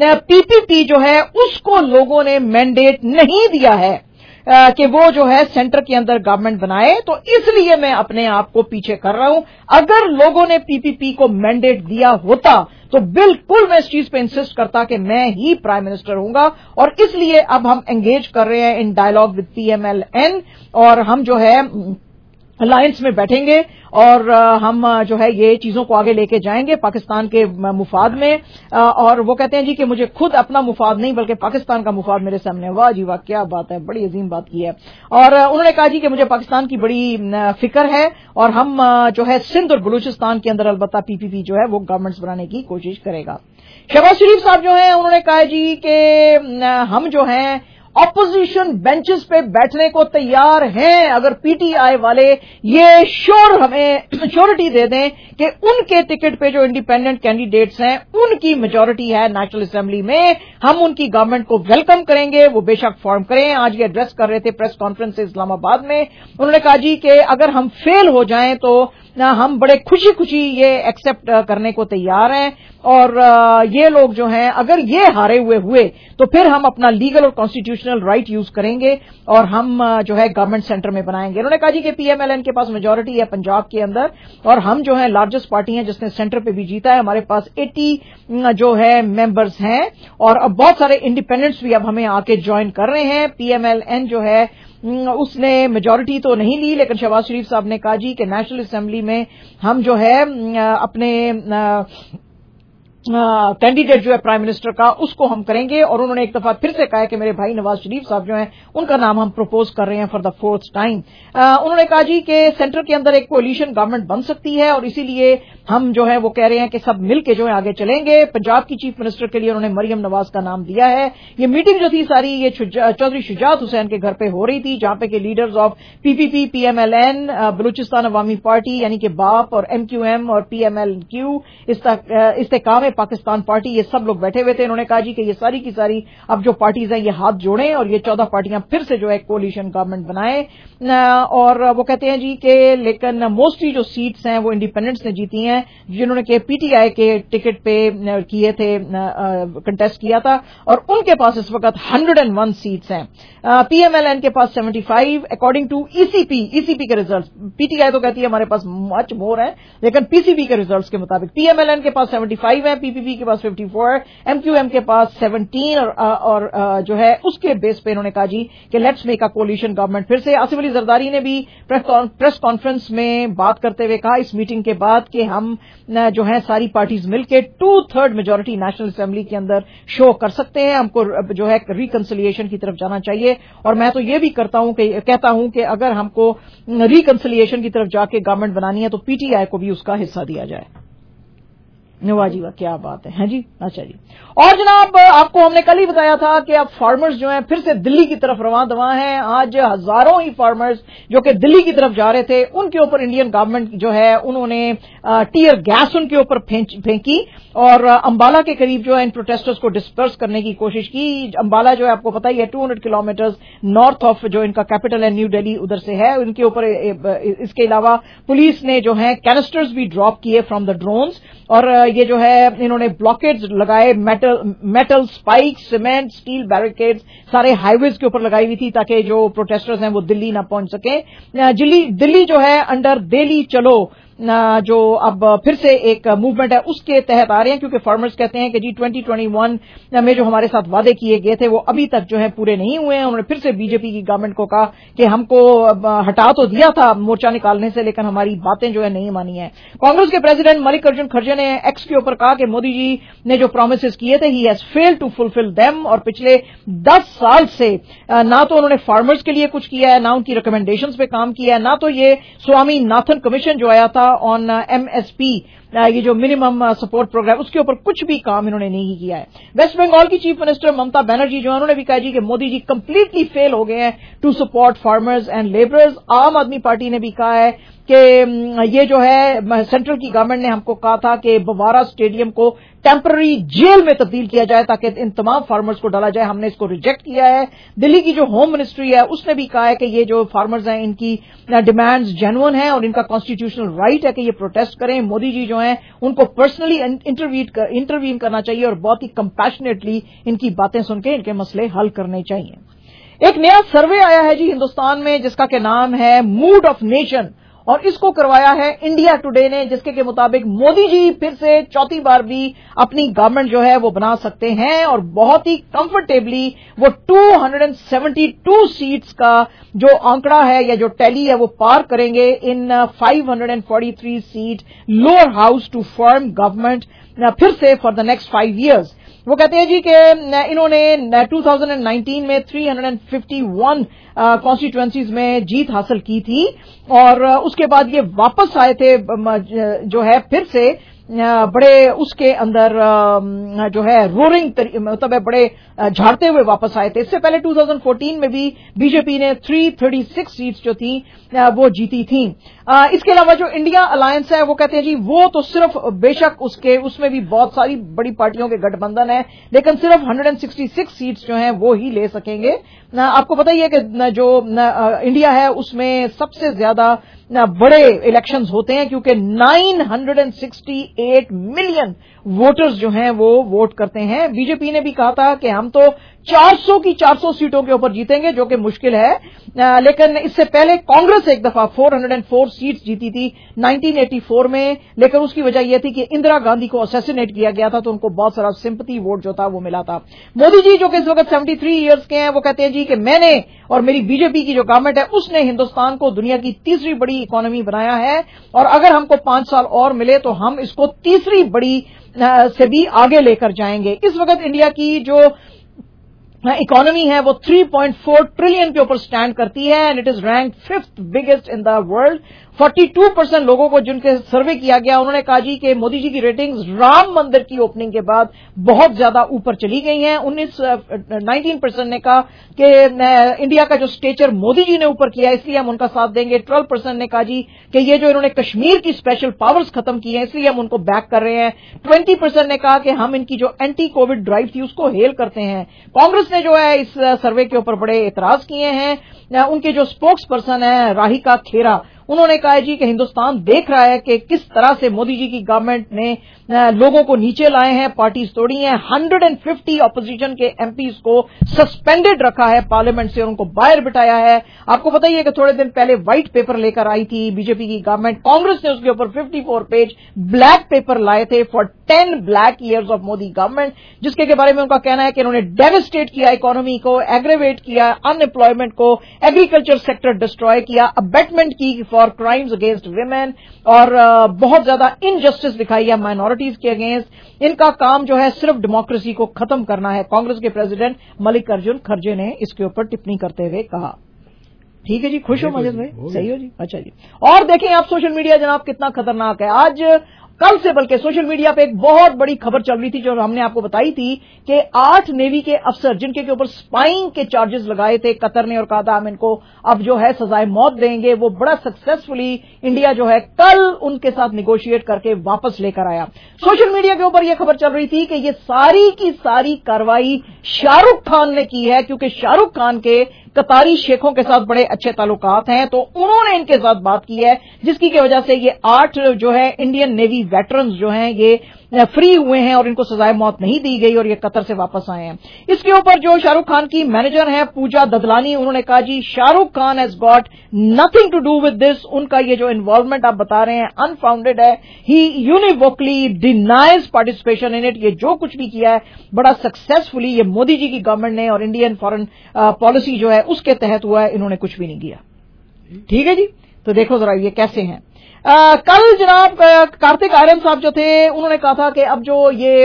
PPP جو ہے اس کو لوگوں نے مینڈیٹ نہیں دیا ہے کہ وہ جو ہے سینٹر کے اندر گورنمنٹ بنائے, تو اس لیے میں اپنے آپ کو پیچھے کر رہا ہوں. اگر لوگوں نے PPP کو مینڈیٹ دیا ہوتا تو بالکل میں اس چیز پہ انسسٹ کرتا کہ میں ہی پرائم منسٹر ہوں گا, اور اس لیے اب ہم انگیج کر رہے ہیں ان ڈائلاگ وتھ PMLN, اور ہم جو ہے الائنس میں بیٹھیں گے اور ہم جو ہے یہ چیزوں کو آگے لے کے جائیں گے پاکستان کے مفاد میں. اور وہ کہتے ہیں جی کہ مجھے خود اپنا مفاد نہیں بلکہ پاکستان کا مفاد میرے سامنے. واہ جی واہ, کیا بات ہے, بڑی عظیم بات کی ہے. اور انہوں نے کہا جی کہ مجھے پاکستان کی بڑی فکر ہے, اور ہم جو ہے سندھ اور بلوچستان کے اندر البتہ PPP جو ہے وہ گورنمنٹس بنانے کی کوشش کرے گا. شہباز شریف صاحب جو ہیں انہوں نے کہا جی کہ ہم جو ہیں اپوزیشن بینچز پہ بیٹھنے کو تیار ہیں اگر PTI والے یہ ہمیں شیورٹی دے دیں کہ ان کے ٹکٹ پہ جو انڈیپینڈنٹ کینڈیڈیٹس ہیں ان کی میجورٹی ہے نیشنل اسمبلی میں, ہم ان کی گورنمنٹ کو ویلکم کریں گے. وہ بے شک فارم کریں. آج یہ ایڈریس کر رہے تھے پریس کانفرنس سے اسلام آباد میں. انہوں نے کہا جی کہ اگر ہم فیل ہو جائیں تو ہم بڑے خوشی یہ ایکسپٹ کرنے کو تیار ہیں, اور یہ لوگ جو ہیں اگر یہ ہارے ہوئے تو پھر ہم اپنا لیگل اور کانسٹیٹیوشنل رائٹ یوز کریں گے اور ہم جو ہے گورنمنٹ سینٹر میں بنائیں گے. انہوں نے کہا جی کہ PMLN کے پاس میجورٹی ہے پنجاب کے اندر, اور ہم جو ہے لارجسٹ پارٹی ہیں جس نے سینٹر پہ بھی جیتا ہے. ہمارے پاس 80 جو ہے ممبرز ہیں, اور اب بہت سارے انڈیپینڈنٹس بھی اب ہمیں آ کے جوائن کر رہے ہیں. PMLN جو ہے اس نے میجورٹی تو نہیں لی, لیکن شہباز شریف صاحب نے کہا جی کہ نیشنل اسمبلی میں ہم جو ہے اپنے कैंडिडेट जो है प्राइम मिनिस्टर का उसको हम करेंगे। और उन्होंने एक दफा फिर से कहा कि मेरे भाई नवाज शरीफ साहब जो हैं उनका नाम हम प्रपोज कर रहे हैं फॉर द 4th टाइम। उन्होंने कहा जी कि सेंटर के अंदर एक कोalition गवर्नमेंट बन सकती है और इसीलिए हम जो है वो कह रहे हैं कि सब मिलके जो है आगे चलेंगे। पंजाब की चीफ मिनिस्टर के लिए उन्होंने मरियम नवाज का नाम दिया है। ये मीटिंग जो थी सारी ये चौधरी शुजात हुसैन के घर पे हो रही थी, जहां पे के leaders of PPP, PMLN, Balochistan Awami party यानी कि बाप और एमक्यूएम और पीएमएलक्यू, इस्तेकाम पाकिस्तान पार्टी, ये सब लोग बैठे हुए थे। इन्होंने कहा जी कि ये सारी की सारी अब जो पार्टीज हैं ये हाथ जोड़ें और ये 14 पार्टियां फिर से जो है कोalition गवर्नमेंट बनाएं। और वो कहते हैं जी कि लेकिन मोस्टली जो सीट्स हैं वो इंडिपेंडेंट्स ने जीती हैं, जिन्होंने के पीटीआई के टिकट पे किए थे, कंटेस्ट किया था, और उनके पास इस वक्त 101 सीट्स हैं। पीएमएलएन के पास 75 अकॉर्डिंग टू ईसीपी के रिजल्ट। पीटीआई तो कहती है हमारे पास मच मोर है, लेकिन पीसीबी के रिजल्ट्स के मुताबिक पीएमएलएन के पास 75 है, पीपीपी के पास 54, एमक्यूएम के पास 17 और जो है उसके बेस पे इन्होंने कहा जी कि let's make a coalition government. फिर से आसिफ अली जरदारी ने भी प्रेस कॉन्फ्रेंस में बात करते हुए कहा इस मीटिंग के बाद कि हम जो है सारी पार्टीज मिलकर 2/3 मेजोरिटी नेशनल असेंबली के अंदर शो कर सकते हैं। हमको जो है रिकंसिलिएशन की तरफ जाना चाहिए और मैं तो ये भी कहता हूं कि अगर हमको रिकंसिलिएशन की तरफ जाके गवर्नमेंट बनानी है तो पीटीआई को भी उसका हिस्सा दिया जाए। नवाजी वाह क्या बात है जी। अच्छा जी, और जनाब आपको हमने कल ही बताया था कि अब फार्मर्स जो हैं फिर से दिल्ली की तरफ रवां दवा हैं। आज हजारों ही फार्मर्स जो कि दिल्ली की तरफ जा रहे थे उनके ऊपर इंडियन गवर्नमेंट जो है उन्होंने टीयर गैस उनके ऊपर फेंकी और अंबाला के करीब जो है इन प्रोटेस्टर्स को डिस्पर्स करने की कोशिश की। अंबाला जो है आपको पता ही है 200 किलोमीटर नॉर्थ ऑफ जो इनका कैपिटल है न्यू दिल्ली उधर से है। उनके ऊपर इसके अलावा पुलिस ने जो है कैनिस्टर्स भी ड्रॉप किए फ्रॉम द ड्रोन्स और ये जो है इन्होंने ब्लॉकेड्स लगाए, metal spikes, cement, steel barricades सारे हाईवेज के ऊपर लगाई हुई थी ताकि जो प्रोटेस्टर्स हैं वो दिल्ली ना पहुंच सके। दिल्ली जो है अंडर दिल्ली चलो जो अब फिर से एक मूवमेंट है उसके तहत आ रहे हैं, क्योंकि फार्मर्स कहते हैं कि जी 2021 में जो हमारे साथ वादे किए गए थे वो अभी तक जो है पूरे नहीं हुए हैं। उन्होंने फिर से बीजेपी की गवर्नमेंट को कहा कि हमको हटा तो दिया था मोर्चा निकालने से, लेकिन हमारी बातें जो है नहीं मानी है। कांग्रेस के प्रेसिडेंट मल्लिकार्जुन खड़गे ने एक्स के ऊपर कहा कि मोदी जी ने जो प्रॉमिसेस किए थे he has failed to fulfil them, और पिछले 10 साल से ना तो उन्होंने फार्मर्स के लिए कुछ किया है, ना उनकी रिकमेंडेशंस पे काम किया है, ना तो ये स्वामी नाथन कमीशन जो आया था ऑन एमएसपी, ये जो मिनिमम सपोर्ट प्रोग्राम, उसके ऊपर कुछ भी काम इन्होंने नहीं किया है। वेस्ट बंगाल की चीफ मिनिस्टर ममता बनर्जी जो उन्होंने भी कहा जी कि मोदी जी कंप्लीटली फेल हो गए हैं to support farmers and labourers. Aam Aadmi party ने भी कहा है कि ये जो है सेंट्रल की गवर्नमेंट ने हमको कहा था कि बवारा स्टेडियम को टेम्पररी जेल में तब्दील किया जाए ताकि इन तमाम फार्मर्स को डाला जाए, हमने इसको रिजेक्ट किया है। दिल्ली की जो होम मिनिस्ट्री है उसने भी कहा है कि ये जो फार्मर्स हैं इनकी डिमांड्स जेन्युइन हैं और इनका कॉन्स्टिट्यूशनल राइट है कि ये प्रोटेस्ट करें। मोदी जी जो हैं उनको पर्सनली इंटरवीन करना चाहिए और बहुत ही कंपैशनेटली इनकी बातें सुन के इनके मसले हल करने चाहिए। एक नया सर्वे आया है जी हिंदुस्तान में जिसका के नाम है मूड ऑफ नेशन, और इसको करवाया है इंडिया टुडे ने, जिसके के मुताबिक मोदी जी फिर से चौथी बार भी अपनी गवर्नमेंट जो है वो बना सकते हैं और बहुत ही कंफर्टेबली वो 272 सीट्स का जो आंकड़ा है या जो टैली है वो पार करेंगे in 543 seat lower house to form government फिर से फॉर द नेक्स्ट 5 years। वो कहते हैं जी कि इन्होंने 2019 में 351 कॉन्स्टिट्यूएंसीज में जीत हासिल की थी और उसके बाद ये वापस आए थे जो है फिर से बड़े उसके अंदर जो है रोरिंग मतलब है बड़े झाड़ते हुए वापस आए थे। इससे पहले 2014 में भी बीजेपी ने 336 सीट्स जो थी वो जीती थी। इसके अलावा जो इंडिया अलायंस है वो कहते हैं जी वो तो सिर्फ बेशक उसमें भी बहुत सारी बड़ी पार्टियों के गठबंधन है, लेकिन सिर्फ 166 सीट्स जो हैं वो ही ले सकेंगे। आपको पता ही है कि जो इंडिया है उसमें सबसे ज्यादा बड़े इलेक्शंस होते हैं क्योंकि 968 मिलियन वोटर्स जो हैं वो वोट करते हैं। बीजेपी ने भी कहा था कि हम तो 400 की 400 सीटों के ऊपर जीतेंगे, जो कि मुश्किल है, लेकिन इससे पहले कांग्रेस एक दफा 404 सीट्स जीती थी 1984 में, लेकिन उसकी वजह यह थी कि इंदिरा गांधी को असैसिनेट किया गया था तो उनको बहुत सारा सिंपैथी वोट जो था वो मिला था। मोदी जी जो कि इस वक्त 73 इयर्स के हैं वो कहते हैं जी कि मैंने और मेरी बीजेपी की जो गवर्नमेंट है उसने हिंदुस्तान को दुनिया की तीसरी बड़ी इकोनॉमी बनाया है और अगर हमको 5 साल और मिले तो हम इसको तीसरी बड़ी से भी आगे लेकर जाएंगे। इस वक्त इंडिया की जो इकोनॉमी है वो 3.4 ट्रिलियन के ऊपर स्टैंड करती है and it is rank 5th biggest in the world. 42% लोगों को जिनके सर्वे किया गया उन्होंने कहा जी कि मोदी जी की रेटिंग्स राम मंदिर की ओपनिंग के बाद बहुत ज्यादा ऊपर चली गई हैं। 19% ने कहा कि इंडिया का जो स्टेचर मोदी जी ने ऊपर किया इसलिए हम उनका साथ देंगे। 12% ने कहा जी कि ये जो इन्होंने कश्मीर की स्पेशल पावर्स खत्म की हैं इसलिए हम उनको बैक कर रहे हैं। 20% ने कहा कि हम इनकी जो एंटी कोविड ड्राइव थी उसको हेल करते हैं। कांग्रेस ने जो है इस सर्वे के ऊपर बड़े एतराज किए हैं। उनके जो स्पोक्स पर्सन है राहिका खेरा उन्होंने कहा है जी कि हिंदुस्तान देख रहा है कि किस तरह से मोदी जी की गवर्नमेंट ने लोगों को नीचे लाए हैं, पार्टीज तोड़ी हैं। 150 अपोजिशन के एमपीज को सस्पेंडेड रखा है पार्लियामेंट से और उनको बाहर बिठाया है। आपको बताइए कि थोड़े दिन पहले व्हाइट पेपर लेकर आई थी बीजेपी की गवर्नमेंट, कांग्रेस ने उसके ऊपर 54 पेज ब्लैक पेपर लाए थे for 10 black years of Modi government, जिसके के बारे में उनका कहना है कि इन्होंने डेविस्टेट किया इकोनॉमी को, एग्रेवेट किया अनएम्प्लॉयमेंट को, एग्रीकल्चर सेक्टर डिस्ट्रॉय किया, अबेटमेंट की फॉर क्राइम्स अगेंस्ट विमेन और बहुत ज्यादा इनजस्टिस दिखाई है माइनॉरिटीज के अगेंस्ट। इनका काम जो है सिर्फ डेमोक्रेसी को खत्म करना है, कांग्रेस के प्रेसिडेंट मल्लिकार्जुन खड़गे ने इसके ऊपर टिप्पणी करते हुए कहा। ठीक है जी, खुश हो मजिद भाई? सही हो जी, अच्छा जी। और देखें आप सोशल मीडिया जनाब कितना खतरनाक है। आज कल से बल्कि सोशल मीडिया पे एक बहुत बड़ी खबर चल रही थी जो हमने आपको बताई थी कि 8 नेवी के अफसर जिनके ऊपर स्पाइंग के चार्जेस लगाए थे कतर ने और कहा था हम इनको अब जो है सजाए मौत देंगे, वो बड़ा सक्सेसफुली इंडिया जो है कल उनके साथ निगोशिएट करके वापस लेकर आया। सोशल मीडिया के ऊपर यह खबर चल रही थी कि ये सारी की सारी कार्रवाई शाहरुख खान ने की है क्योंकि शाहरुख खान के कतारी शेखों के साथ बड़े अच्छे ताल्लुकात हैं, तो उन्होंने इनके साथ बात की है जिसकी की वजह से ये 8 जो है इंडियन नेवी वेटरन्स जो हैं ये फ्री हुए हैं और इनको सजाए मौत नहीं दी गई और ये कतर से वापस आए हैं। इसके ऊपर जो शाहरुख खान की मैनेजर हैं पूजा ददलानी, उन्होंने कहा जी Shahrukh Khan has got nothing to do with this. उनका ये जो इन्वॉल्वमेंट आप बता रहे हैं अनफाउंडेड है। He unequivocally denies participation in it. ये जो कुछ भी किया है बड़ा सक्सेसफुली ये मोदी जी की गवर्नमेंट ने और इंडियन फॉरेन पॉलिसी जो है उसके तहत हुआ है, इन्होंने कुछ भी नहीं किया। ठीक है जी, तो देखो जरा ये कैसे हैं। कल जनाब कार्तिक आर्यन साहब जो थे उन्होंने कहा था कि अब जो ये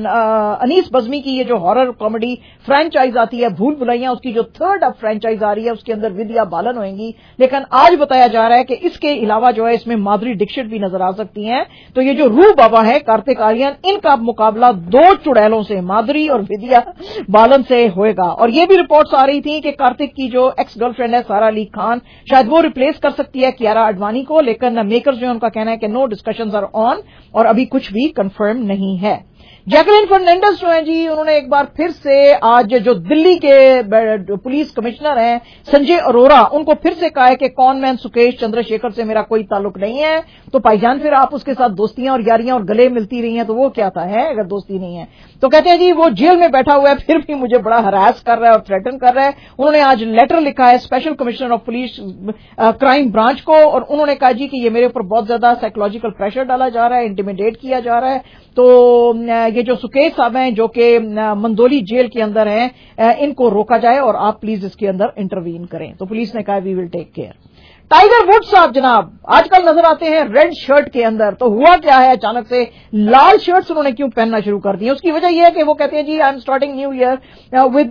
अनीस बज़मी की ये जो हॉरर कॉमेडी फ्रेंचाइज आती है भूल भुलैया, उसकी जो 3rd अब फ्रेंचाइज आ रही है उसके अंदर विद्या बालन होंगी। लेकिन आज बताया जा रहा है कि इसके अलावा जो है इसमें माधुरी दीक्षित भी नजर आ सकती हैं। तो ये जो रूह बाबा है कार्तिक आर्यन, इनका मुकाबला 2 चुड़ैलों से माधुरी और विद्या बालन से होएगा। और ये भी रिपोर्ट्स आ रही थी कि कार्तिक की जो एक्स गर्लफ्रेंड है सारा अली खान शायद वो रिप्लेस कर सकती है कियारा आडवाणी को, लेकिन मेकर्स जो है उनका कहना है कि नो डिस्कशंस आर ऑन और अभी कुछ भी कंफर्म नहीं है। जैकलिन फर्नांडिस जो है जी उन्होंने एक बार फिर से आज जो दिल्ली के पुलिस कमिश्नर हैं संजय अरोरा, उनको फिर से कहा है कि कॉनमैन सुकेश चंद्रशेखर से मेरा कोई ताल्लुक नहीं है। तो भाईजान फिर आप उसके साथ दोस्तियां और यारियां और गले मिलती रही हैं तो वो क्या था है अगर दोस्ती नहीं है। तो कहते हैं जी वो जेल में बैठा हुआ है फिर भी मुझे बड़ा हरास कर रहा है और थ्रेटन कर रहा है। उन्होंने आज लेटर लिखा है special commissioner of police crime branch को और उन्होंने कहा जी कि ये मेरे ऊपर बहुत ज्यादा साइकोलॉजिकल प्रेशर डाला जा रहा है, इंटिमिडेट किया जा रहा है। तो ये जो सुकेश साहब हैं जो कि मंदोली जेल के अंदर हैं इनको रोका जाए और आप प्लीज इसके अंदर इंटरवीन करें। तो पुलिस ने कहा we will take care. Tiger Woods साहब जनाब आजकल नजर आते हैं रेड शर्ट के अंदर, तो हुआ क्या है अचानक से लाल शर्ट्स उन्होंने क्यों पहनना शुरू कर दी? उसकी वजह यह है कि वो कहते हैं जी I am starting new year with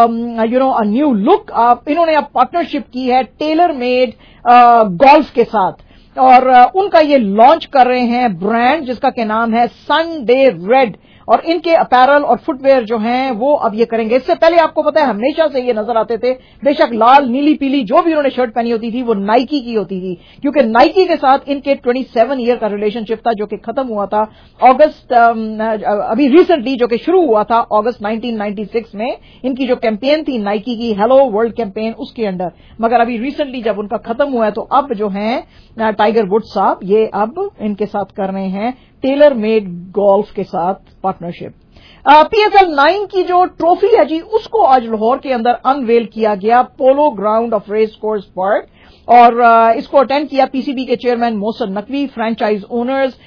a new look. इन्होंने अब पार्टनरशिप की है टेलर मेड गोल्फ के साथ और उनका ये लॉन्च कर रहे हैं ब्रांड जिसका के नाम है संडे रेड और इनके अपैरल और फुटवेयर जो हैं वो अब ये करेंगे। इससे पहले आपको पता है हमेशा से ये नजर आते थे, बेशक लाल नीली पीली जो भी उन्होंने शर्ट पहनी होती थी वो नाइकी की होती थी क्योंकि नाइकी के साथ इनके 27 ईयर का रिलेशनशिप था जो कि खत्म हुआ था अगस्त अभी रिसेंटली जो कि शुरू हुआ था अगस्त 1996 में। इनकी जो कैंपेन थी नाइकी की हेलो वर्ल्ड कैंपेन उसके अंडर, मगर अभी रिसेंटली जब उनका खत्म हुआ है तो अब जो है टाइगर वुड्स साहब ये अब इनके साथ कर रहे हैं टेलर मेड गोल्फ के साथ पार्टनरशिप। PSL 9 की जो ट्रॉफी है जी उसको आज लाहौर के अंदर अनवेल किया गया polo ground of race course park और इसको अटेंड किया पीसीबी के chairman Mohsin Naqvi, franchise owners,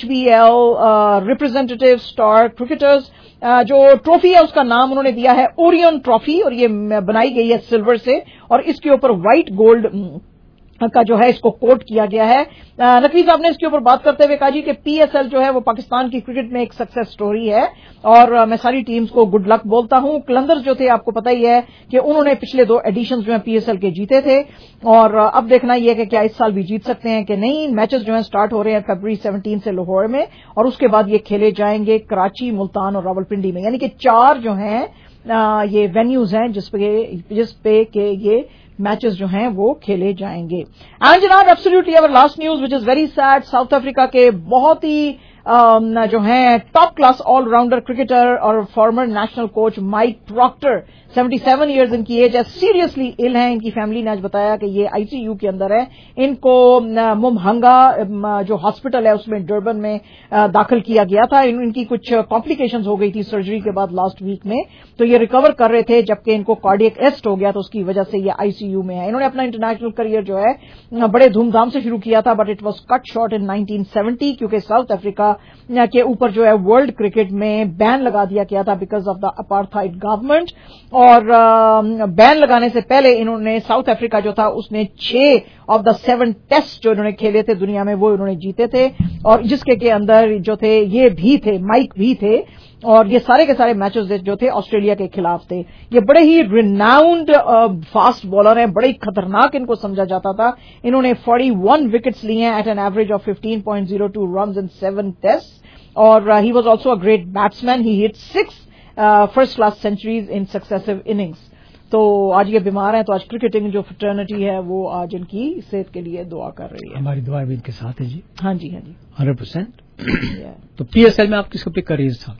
HBL representative star cricketers. जो ट्रॉफी है उसका नाम उन्होंने दिया है ओरियन ट्रॉफी और ये बनाई गई है सिल्वर से और इसके ऊपर व्हाइट गोल्ड کا جو ہے اس کو कोट किया गया है। नकवी साहब ने इसके ऊपर बात करते हुए कहा जी कि PSL जो है वो पाकिस्तान की क्रिकेट में एक सक्सेस स्टोरी है और मैं सारी टीम्स को गुड लक बोलता हूं। कलंदर्स जो थे आपको पता ही है कि उन्होंने पिछले 2 एडिशंस जो है PSL के जीते थे और अब देखना यह है कि क्या इस साल भी जीत सकते हैं कि नहीं। मैचेस जो है स्टार्ट हो रहे हैं फरवरी 17 से लाहौर में और उसके बाद ये खेले जाएंगे कराची, मुल्तान और रावलपिंडी में, यानी कि 4 जो हैं ये वेन्यूज हैं जिसपे के ये मैचेस जो हैं वो खेले जाएंगे। एंड जनाब absolutely our last news which is very sad, South Africa के बहुत ही जो हैं टॉप क्लास ऑलराउंडर क्रिकेटर और former national coach Mike Procter 77 years इनकी एज है, सीरियसली इल हैं। इनकी फैमिली ने आज बताया कि ये ICU के अंदर है। इनको मुमहंगा जो हॉस्पिटल है उसमें डरबन में दाखिल किया गया था। इनकी कुछ कॉम्प्लिकेशंस हो गई थी सर्जरी के बाद लास्ट वीक में, तो ये रिकवर कर रहे थे जबकि इनको कार्डियक अरेस्ट हो गया तो उसकी वजह से ये ICU में है। इन्होंने अपना इंटरनेशनल करियर जो है बड़े धूमधाम से शुरू किया था but it was cut short in 1970 क्योंकि साउथ अफ्रीका के ऊपर जो है वर्ल्ड क्रिकेट में बैन लगा दिया गया था because of the apartheid government. और बैन लगाने से पहले इन्होंने साउथ अफ्रीका जो था उसने 6 ऑफ द 7 टेस्ट जो इन्होंने खेले थे दुनिया में वो इन्होंने जीते थे और जिसके के अंदर जो थे ये भी थे, माइक भी थे और ये सारे के सारे मैचेस जो थे ऑस्ट्रेलिया के खिलाफ थे। ये बड़े ही रिनाउंड फास्ट बॉलर हैं, बड़े ही खतरनाक इनको समझा जाता था। इन्होंने 41 विकेट्स लिए हैं at an average of 15.02 runs in 7 test और he was also a great batsman. He hit 6 first class centuries in successive innings. तो आज ये बीमार हैं तो आज क्रिकेटिंग जो फ्रेटर्निटी है वो आज इनकी सेहत के लिए दुआ कर रही है। हमारी दुआ भी इनके साथ है जी। हाँ जी, हाँ जी 100%। तो PSL में आप किसको पिक कर रही है?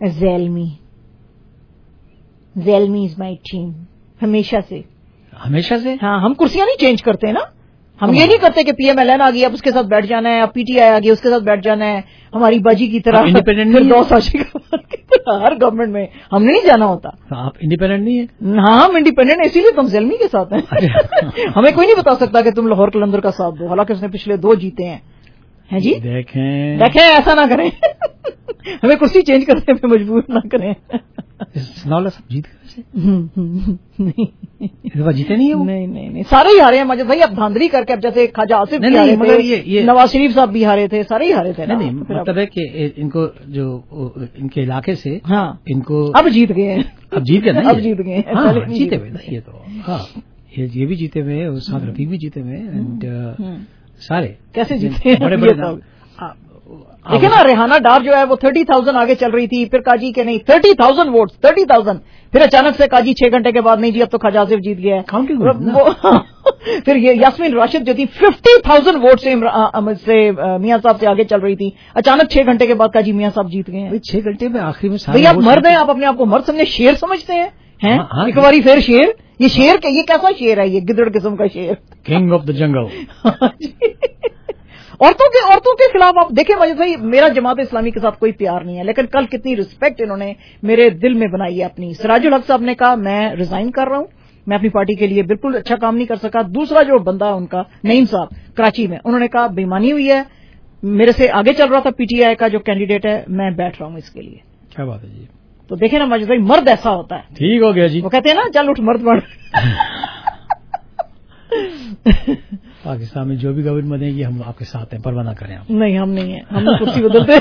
Zalmi is my team. हमेशा से हाँ, हम कुर्सियां नहीं चेंज करते ना। हम ये नहीं करते कि PMLN आ गई अब उसके साथ बैठ जाना है, अब PTI आ गई उसके साथ बैठ जाना है, हमारी बाजी की तरह इंडिपेंडेंट फिर 2 साशी हर गवर्नमेंट में हमने नहीं जाना होता। आप इंडिपेंडेंट नहीं है? हाँ, हम इंडिपेंडेंट इसीलिए तुम ज़ेलमी के साथ हैं। हमें कोई नहीं बता सकता कि तुम लाहौर कलंदर का साथ दो, हालांकि उसने पिछले 2 जीते हैं जी। देखें ऐसा ना करें। हमें कुर्सी चेंज करने पे मजबूर ना करें। सनाउल्लाह साहब जीत गए? नहीं, इस बार जीते नहीं है वो? नहीं, सारे ही हारे हैं मजद भाई। अब धांधली करके अब जैसे ख्वाजा आसिफ भी हारे थे, नवाज शरीफ साहब भी हारे थे, सारे ही हारे थे। नहीं, मतलब है कि इनको जो इनके इलाके से हाँ इनको अब जीत गए हैं। अब जीत गए ना? अब जीत गए हैं, जीते हुए ना ये तो। हाँ, ये भी जीते हुए और साथ रफीक भी जीते हुए एंड सारे कैसे जीते बड़े देखिए ना। रेहाना डार जो है वो 30,000 आगे चल रही थी, फिर काजी के नहीं 30,000 वोट्स, 30,000, फिर अचानक से काजी 6 घंटे के बाद नहीं जी अब तो ख्वाजा आसिफ जीत गया है। फिर ये यास्मीन राशिद जो थी 50,000 वोट से मियां साहब से आगे चल रही थी, अचानक 6 घंटे के बाद काजी मियां साहब जीत गए हैं। 6 घंटे में आखिरी में भाई आप मर्द हैं, आप अपने आप को मर्द समझे, शेर समझते हैं? हैं? एक बारी फिर शेर, ये शेर ये कैसा शेर है? ये गिदड़ किस्म का शेर, किंग ऑफ द जंगल। औरतों के खिलाफ आप देखें मजद भाई, मेरा जमात इस्लामी के साथ कोई प्यार नहीं है लेकिन कल कितनी रिस्पेक्ट इन्होंने मेरे दिल में बनाई है अपनी। सिराजुल हक साहब ने कहा मैं रिजाइन कर रहा हूं, मैं अपनी पार्टी के लिए बिल्कुल अच्छा काम नहीं कर सका। दूसरा जो बंदा है उनका नईम साहब कराची में, उन्होंने कहा बेईमानी हुई है, मेरे से आगे चल रहा था PTI का जो कैंडिडेट है, मैं बैठ रहा हूं इसके लिए। क्या बात है जी। तो देखे ना मजद भाई, मर्द ऐसा होता है। ठीक हो गया जी। वो कहते हैं ना चल उठ मर्द बन। पाकिस्तान में जो भी गवर्नमेंट बनेगी हम आपके साथ हैं, परवाह ना करें आप। नहीं, हम नहीं है, हम कुर्सी बदलते।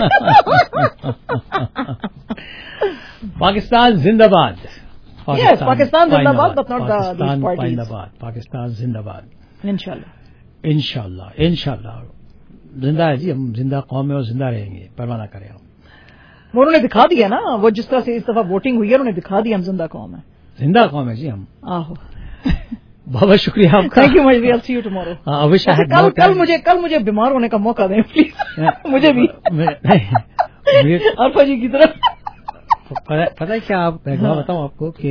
पाकिस्तान जिंदाबाद। पाकिस्तान जिंदाबाद, बट नॉट पाकिस्तान जिंदाबाद। इंशाल्लाह जिंदा है जी, हम जिंदा कौम है और जिंदा रहेंगे, परवाह ना करें आप। वो उन्होंने दिखा दिया ना, वो जिस तरह से इस दफा वोटिंग हुई है उन्होंने दिखा दिया हम जिंदा कौम है। जिंदा कौम है जी हम। आहो बहुत शुक्रिया आपका। थैंक यू मजदी, आई सी यू टुमारो। कल मुझे बीमार होने का मौका दें प्लीज। मुझे भी अरफा जी की तरफ। पता है क्या, आप मैं बताऊं आपको कि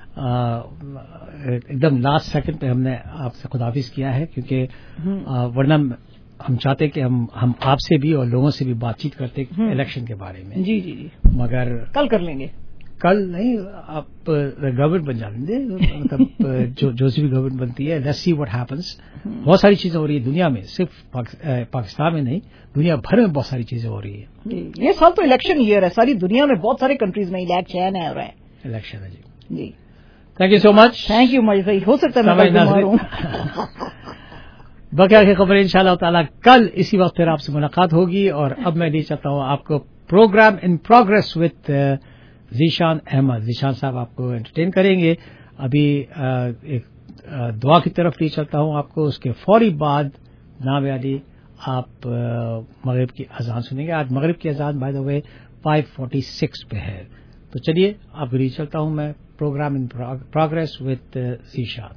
एकदम लास्ट सेकंड पे हमने आपसे खुदाफिज किया है क्योंकि वरना हम चाहते कि हम आपसे भी और लोगों से भी बातचीत करते इलेक्शन के बारे में। जी, मगर कल कर लेंगे। कल नहीं, आप गवर्नमेंट बन जाएंगे, मतलब जो सी भी गवर्नमेंट बनती है, लेट्स सी व्हाट हैपेंस। बहुत सारी चीजें हो रही है दुनिया में, सिर्फ पाकिस्तान में नहीं, दुनिया भर में बहुत सारी चीजें हो रही है। ये साल तो इलेक्शन ईयर है, सारी दुनिया में बहुत सारे कंट्रीज में इलेक्शन है हो रहा है। इलेक्शन है जी। Thank you so much. Thank you मजद भाई, हो सकता है मैं बीमार हूं। بقیہ کی خبریں انشاءاللہ تعالیٰ کل اسی وقت پھر آپ سے ملاقات ہوگی. اور اب میں لے چلتا ہوں آپ کو program in progress with Zeeshan Ahmed. Zeeshan صاحب آپ کو انٹرٹین کریں گے. ابھی ایک دعا کی طرف لے چلتا ہوں آپ کو. اس کے فوری بعد نام علی آپ مغرب کی اذان سنیں گے. آج مغرب کی اذان بائی دا وے 5:46 پہ ہے. تو چلیے آپ کو لے چلتا ہوں میں program in progress with Zeeshan.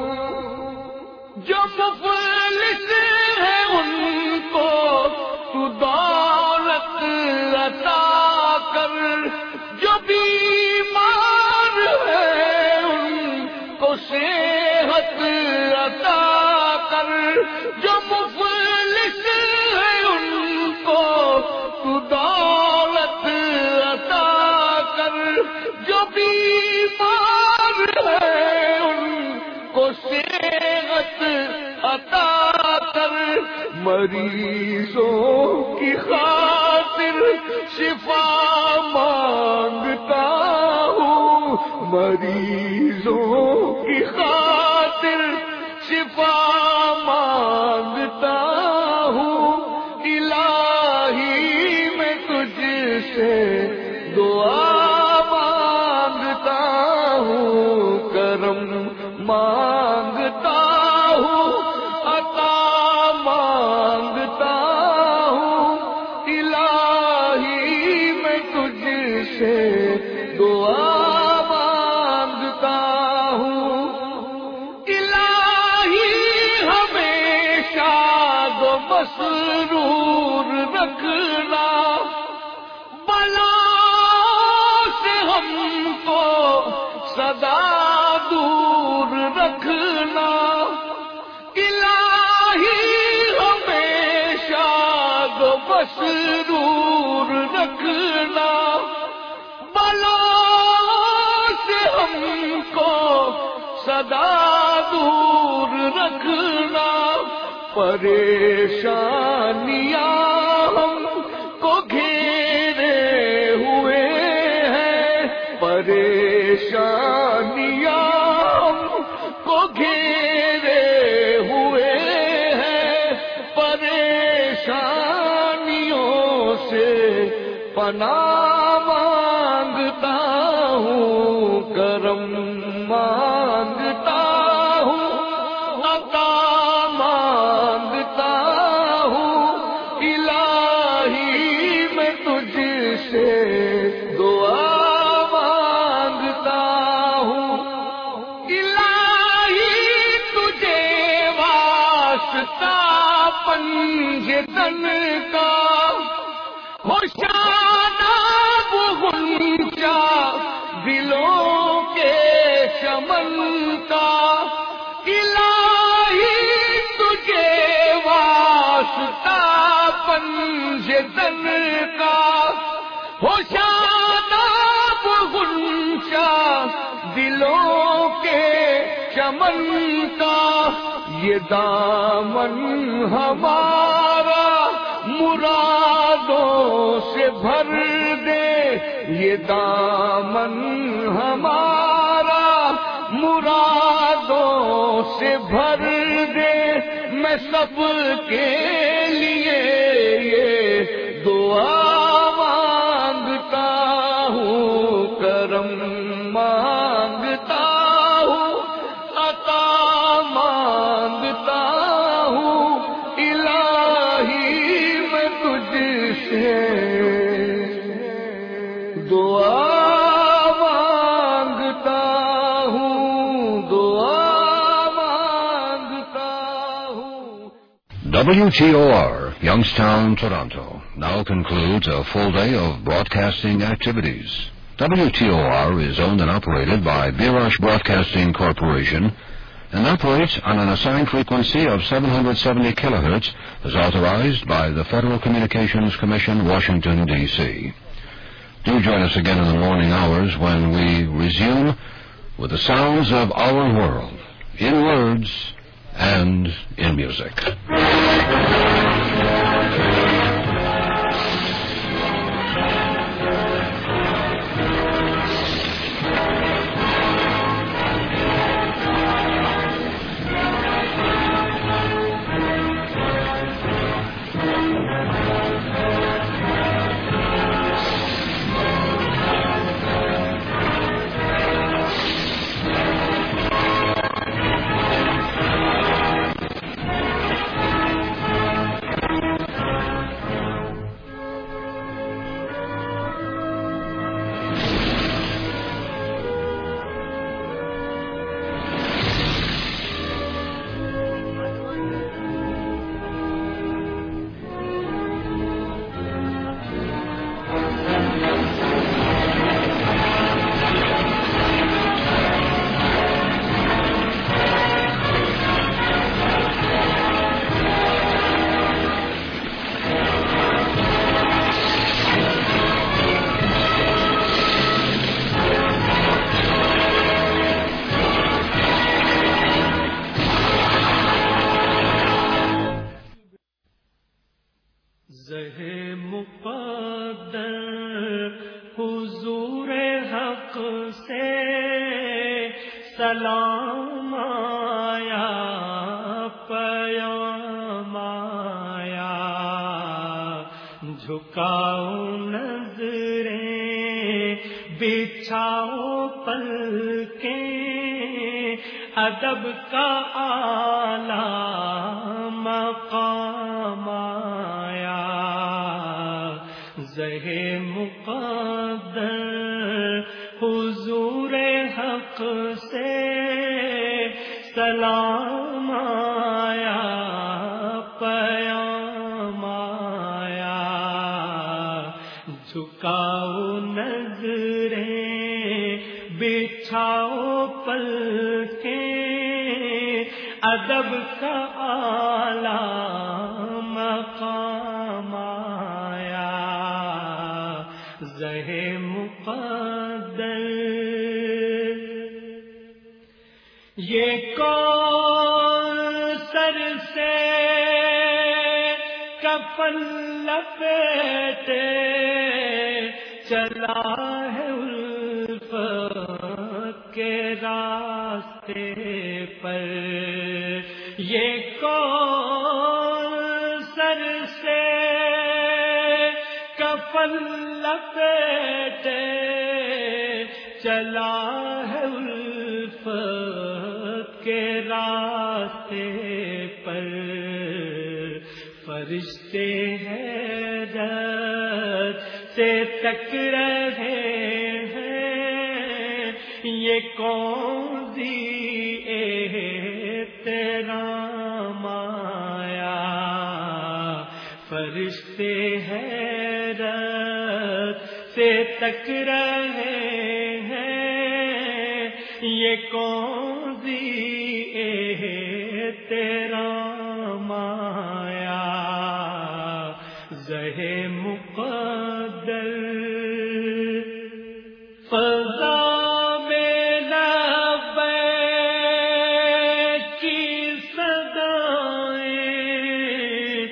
جو مفلس ہے ان کو تو دولت عطا کر، جو بیمار ہے ان کو صحت عطا کر، جو مفلس ہے ان کو تو دولت عطا کر، جو بیمار ہے ان کو صحت عطا کر، مریضوں کی خاطر شفا مانگتا ہوں، مریضوں کی خاطر شفا مانگتا ہوں، الہی میں تجھ سے دعا مانگتا ہوں، کرم مانگتا ہوں، عطا مانگتا ہوں، الہی میں تجھ سے دعا مانگتا ہوں، الہی ہمیشہ دو مسرور رکھنا، بلا سے ہم کو سدا دور رکھنا، الہی ہمیشہ دو مسرور رکھنا، بلا سے ہم کو سدا دور رکھنا، پریشانیاں ہم کو گھیرے ہوئے ہیں، پریشانیاں ہم کو گھیرے ہوئے ہیں، پریشانیوں سے پناہ مانگتا ہوں، کرم مانگتا ہوں، عطا مانگتا ہوں، الہی میں تجھ سے دعا مانگتا ہوں، الہی تجھے واسطہ پنجتن کا، ہو شاداب غنچہ دلوں کے چمن کا، الہی تجھے واسطہ پنجتن کا، ہو شاداب غنچہ دلوں کے چمن کا، یہ دامن ہمارا مرادوں سے بھر دے، یہ دامن ہمارا مرادوں سے بھر دے، میں سب کے لیے یہ دعا مانگتا ہوں، کرم مانگتا ہوں، عطا مانگتا ہوں، الہی میں تجھ سے دعا مانگتا ہوں، دعا مانگتا ہوں. WTOR, Youngstown, Toronto, now concludes a full day of broadcasting activities. WTOR is owned and operated by Birash Broadcasting Corporation and operates on an assigned frequency of 770 kilohertz as authorized by the Federal Communications Commission, Washington, D.C. Do join us again in the morning hours when we resume with the sounds of our world, in words and in music. مقدر حضور حق سے سلام آیا پیام آیا جھکاؤ نظریں بچھاؤ پلکیں ادب کا اعلیٰ مقام آیا زہ مقدر حضور حق سے سلام آیا پیام آیا جھکاؤ نظریں بچھاؤ پلکیں ادب کا اعلیٰ مقام آیا زہ مقدر یہ کون سر سے کفن لپیٹے چلا ہے الفت کے راستے پر یہ کون سر سے کفن لپیٹے چلا ہے الفت کے راستے پر فرشتے حیرت سے تک رہے ہیں یہ کون سی احترام آیا فرشتے حیرت سے تک رہے ہیں یہ کون سی احترام آیا زہ مقدر فضا میں لبیک کی صدائیں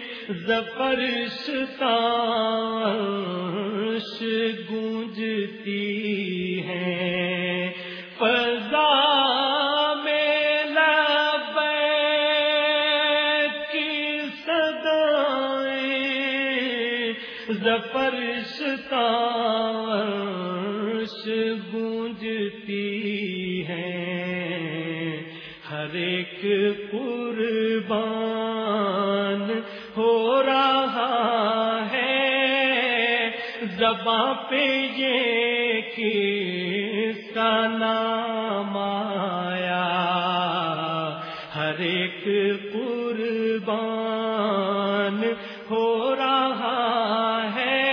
زفرشتاش گونجتی ہیں فضا میں لبیک کی صدائیں زفرشتاش گونجتی ہیں ہر ایک قربان ہو رہا ہے زباں پہ یہ کس کا نام آیا ہر ایک قربان ہو رہا ہے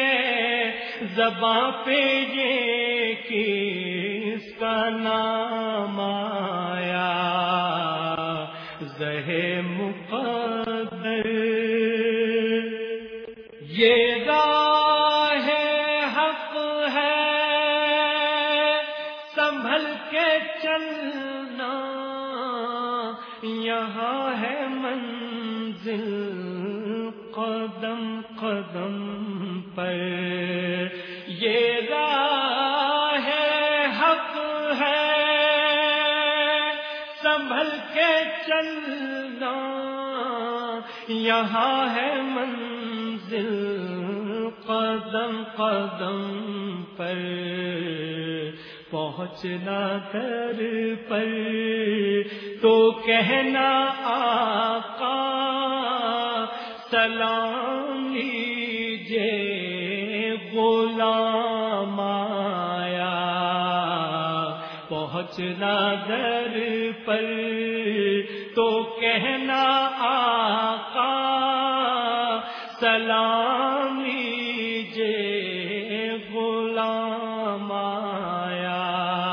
زباں پہ یہ کس کا نام آیا زہ مقدر یہ راہ حق ہے سنبھل کے چلنا یہاں ہے منزل قدم قدم پر یہ راہ حق ہے سنبھل کے چلنا یہاں ہے منزل قدم قدم پر پہنچنا در پر تو کہنا آقا سلام لیجے غلام آیا پہنچنا در پر تو کہنا آقا سلام لیجے غلام آیا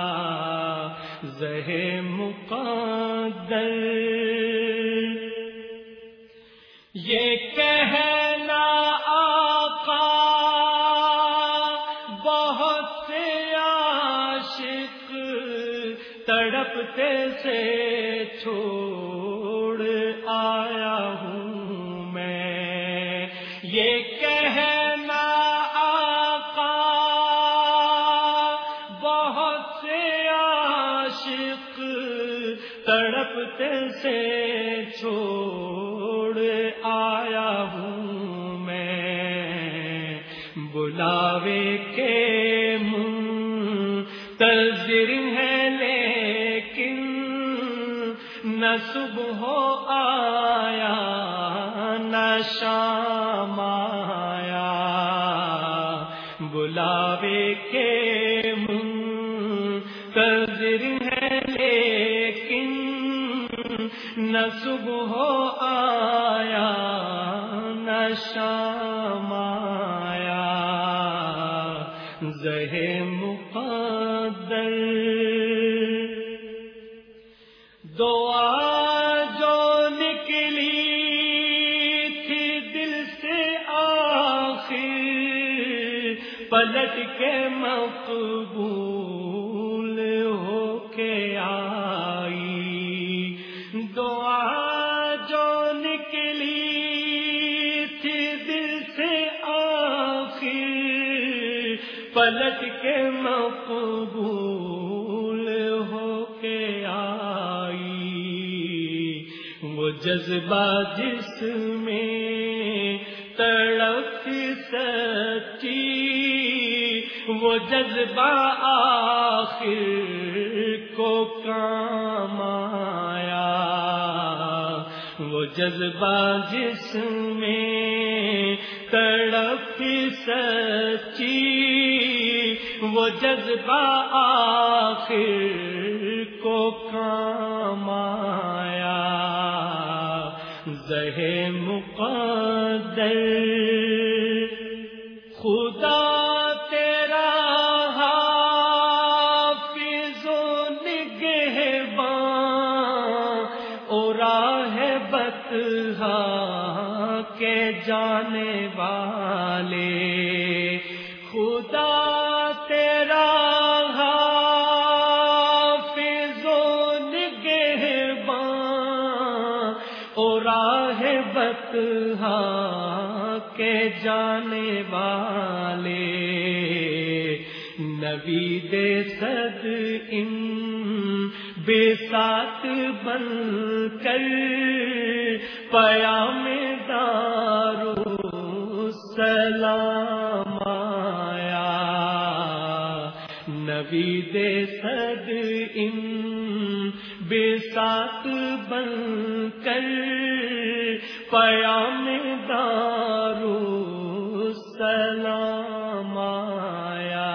زہ مقدر یہ کہنا آقا بہت سے عاشق تڑپتے سے چھوڑ آیا ہوں میں یہ کہنا رابطے سے چھوڑ آیا ہوں میں، بلاوے کے منتظر ہے لیکن نہ صبح آیا نہ شام آیا، بلاوے کے منتظر ہے لیکن نہ صبح آیا نہ شام آیا، زہے مقدر دعا جو نکلی تھی دل سے آخر پلٹ کے مقبول ہو کے آئی، دعا جو نکلی تھی دل سے آخر پلٹ کے مقبول ہو کے آئی، وہ جذبہ جس میں تڑپ سچی وہ جذبہ آخر کو کام آیا، وہ جذبہ جس میں تڑپ سچی وہ جذبہ آخر کو کام آیا، زہے مقدر خدا تیرا حافظ و نگہباں اور راہ بطحا کے جانے والے، خدا تیرا حافظ و نگہباں اور راہ بطحا کے جانے والے، نوید صد ان بے ساتھ بن کر پیام دارالسلام آیا، نوید صد ان بے ساتھ بن کر پیام دارالسلام آیا،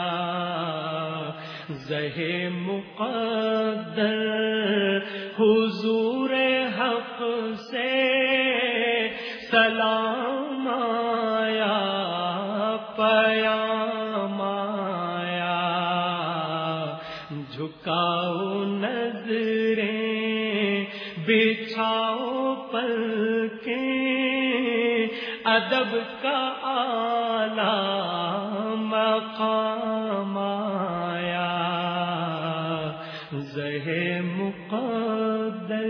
زہے مقدر حضور حق سے سلام آیا، پیام آیا، جھکاؤ نظریں بچھاؤ پلکیں ادب کا اعلیٰ مقام آیا، زہے مقدر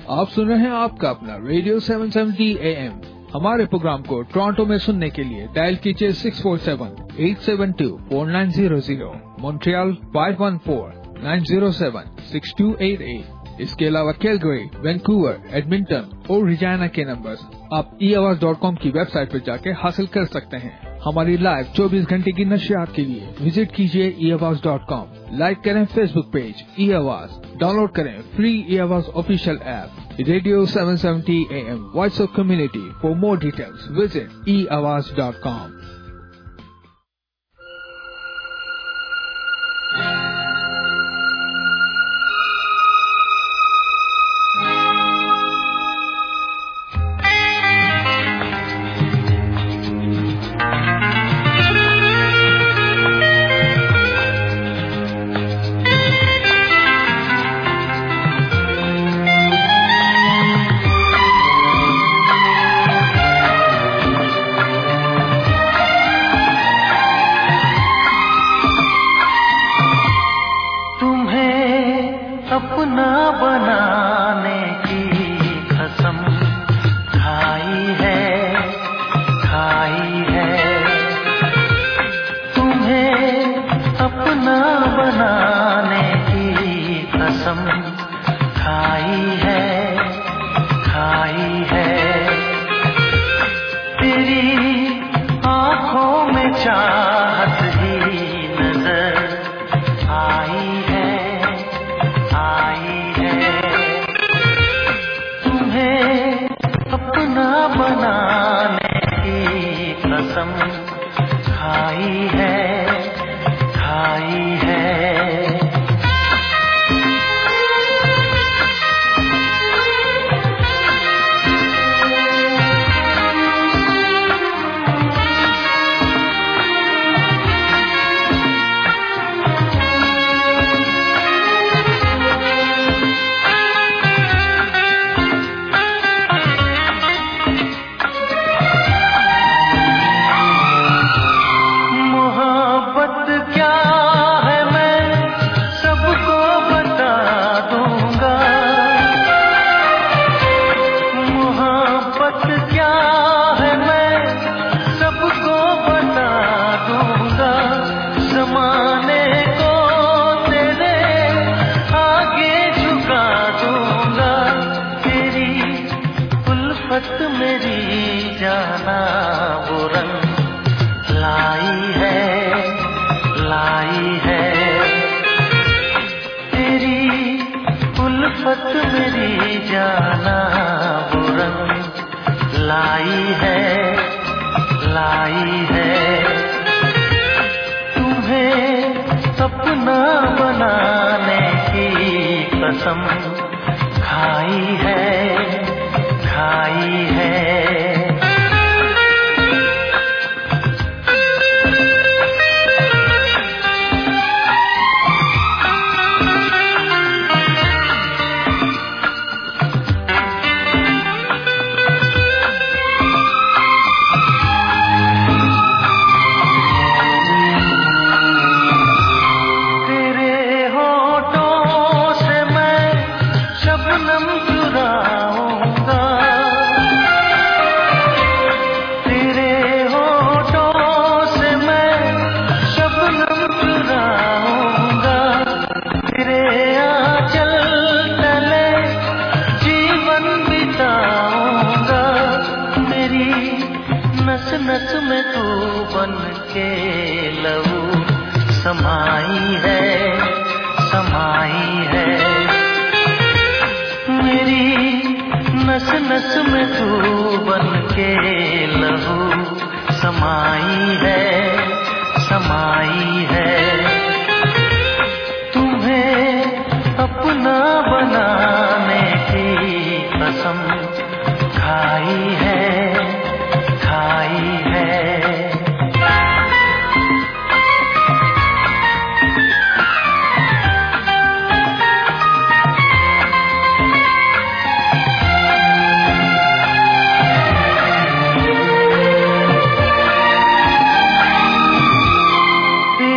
آپ سن رہے ہیں آپ کا اپنا ریڈیو 770 AM. ہمارے پروگرام کو ٹورانٹو میں سننے کے لیے ڈائل کیجیے 647-872-4900, مونٹریال 514-907-6288. اس کے علاوہ کیلگری، وینکوور، ایڈمنٹن اور ریجائنا کے نمبرز آپ eAwaaz.com کی ویب سائٹ پر جا کے حاصل کر سکتے ہیں. ہماری لائیو 24 گھنٹے کی نشریات کے لیے وزٹ کیجیے eAwaaz.com. لائک کریں Facebook page eAwaaz. Download کریں free eAwaaz official app. Radio 770 AM voice of community. For more details visit eAwaaz.com. کھائی ہے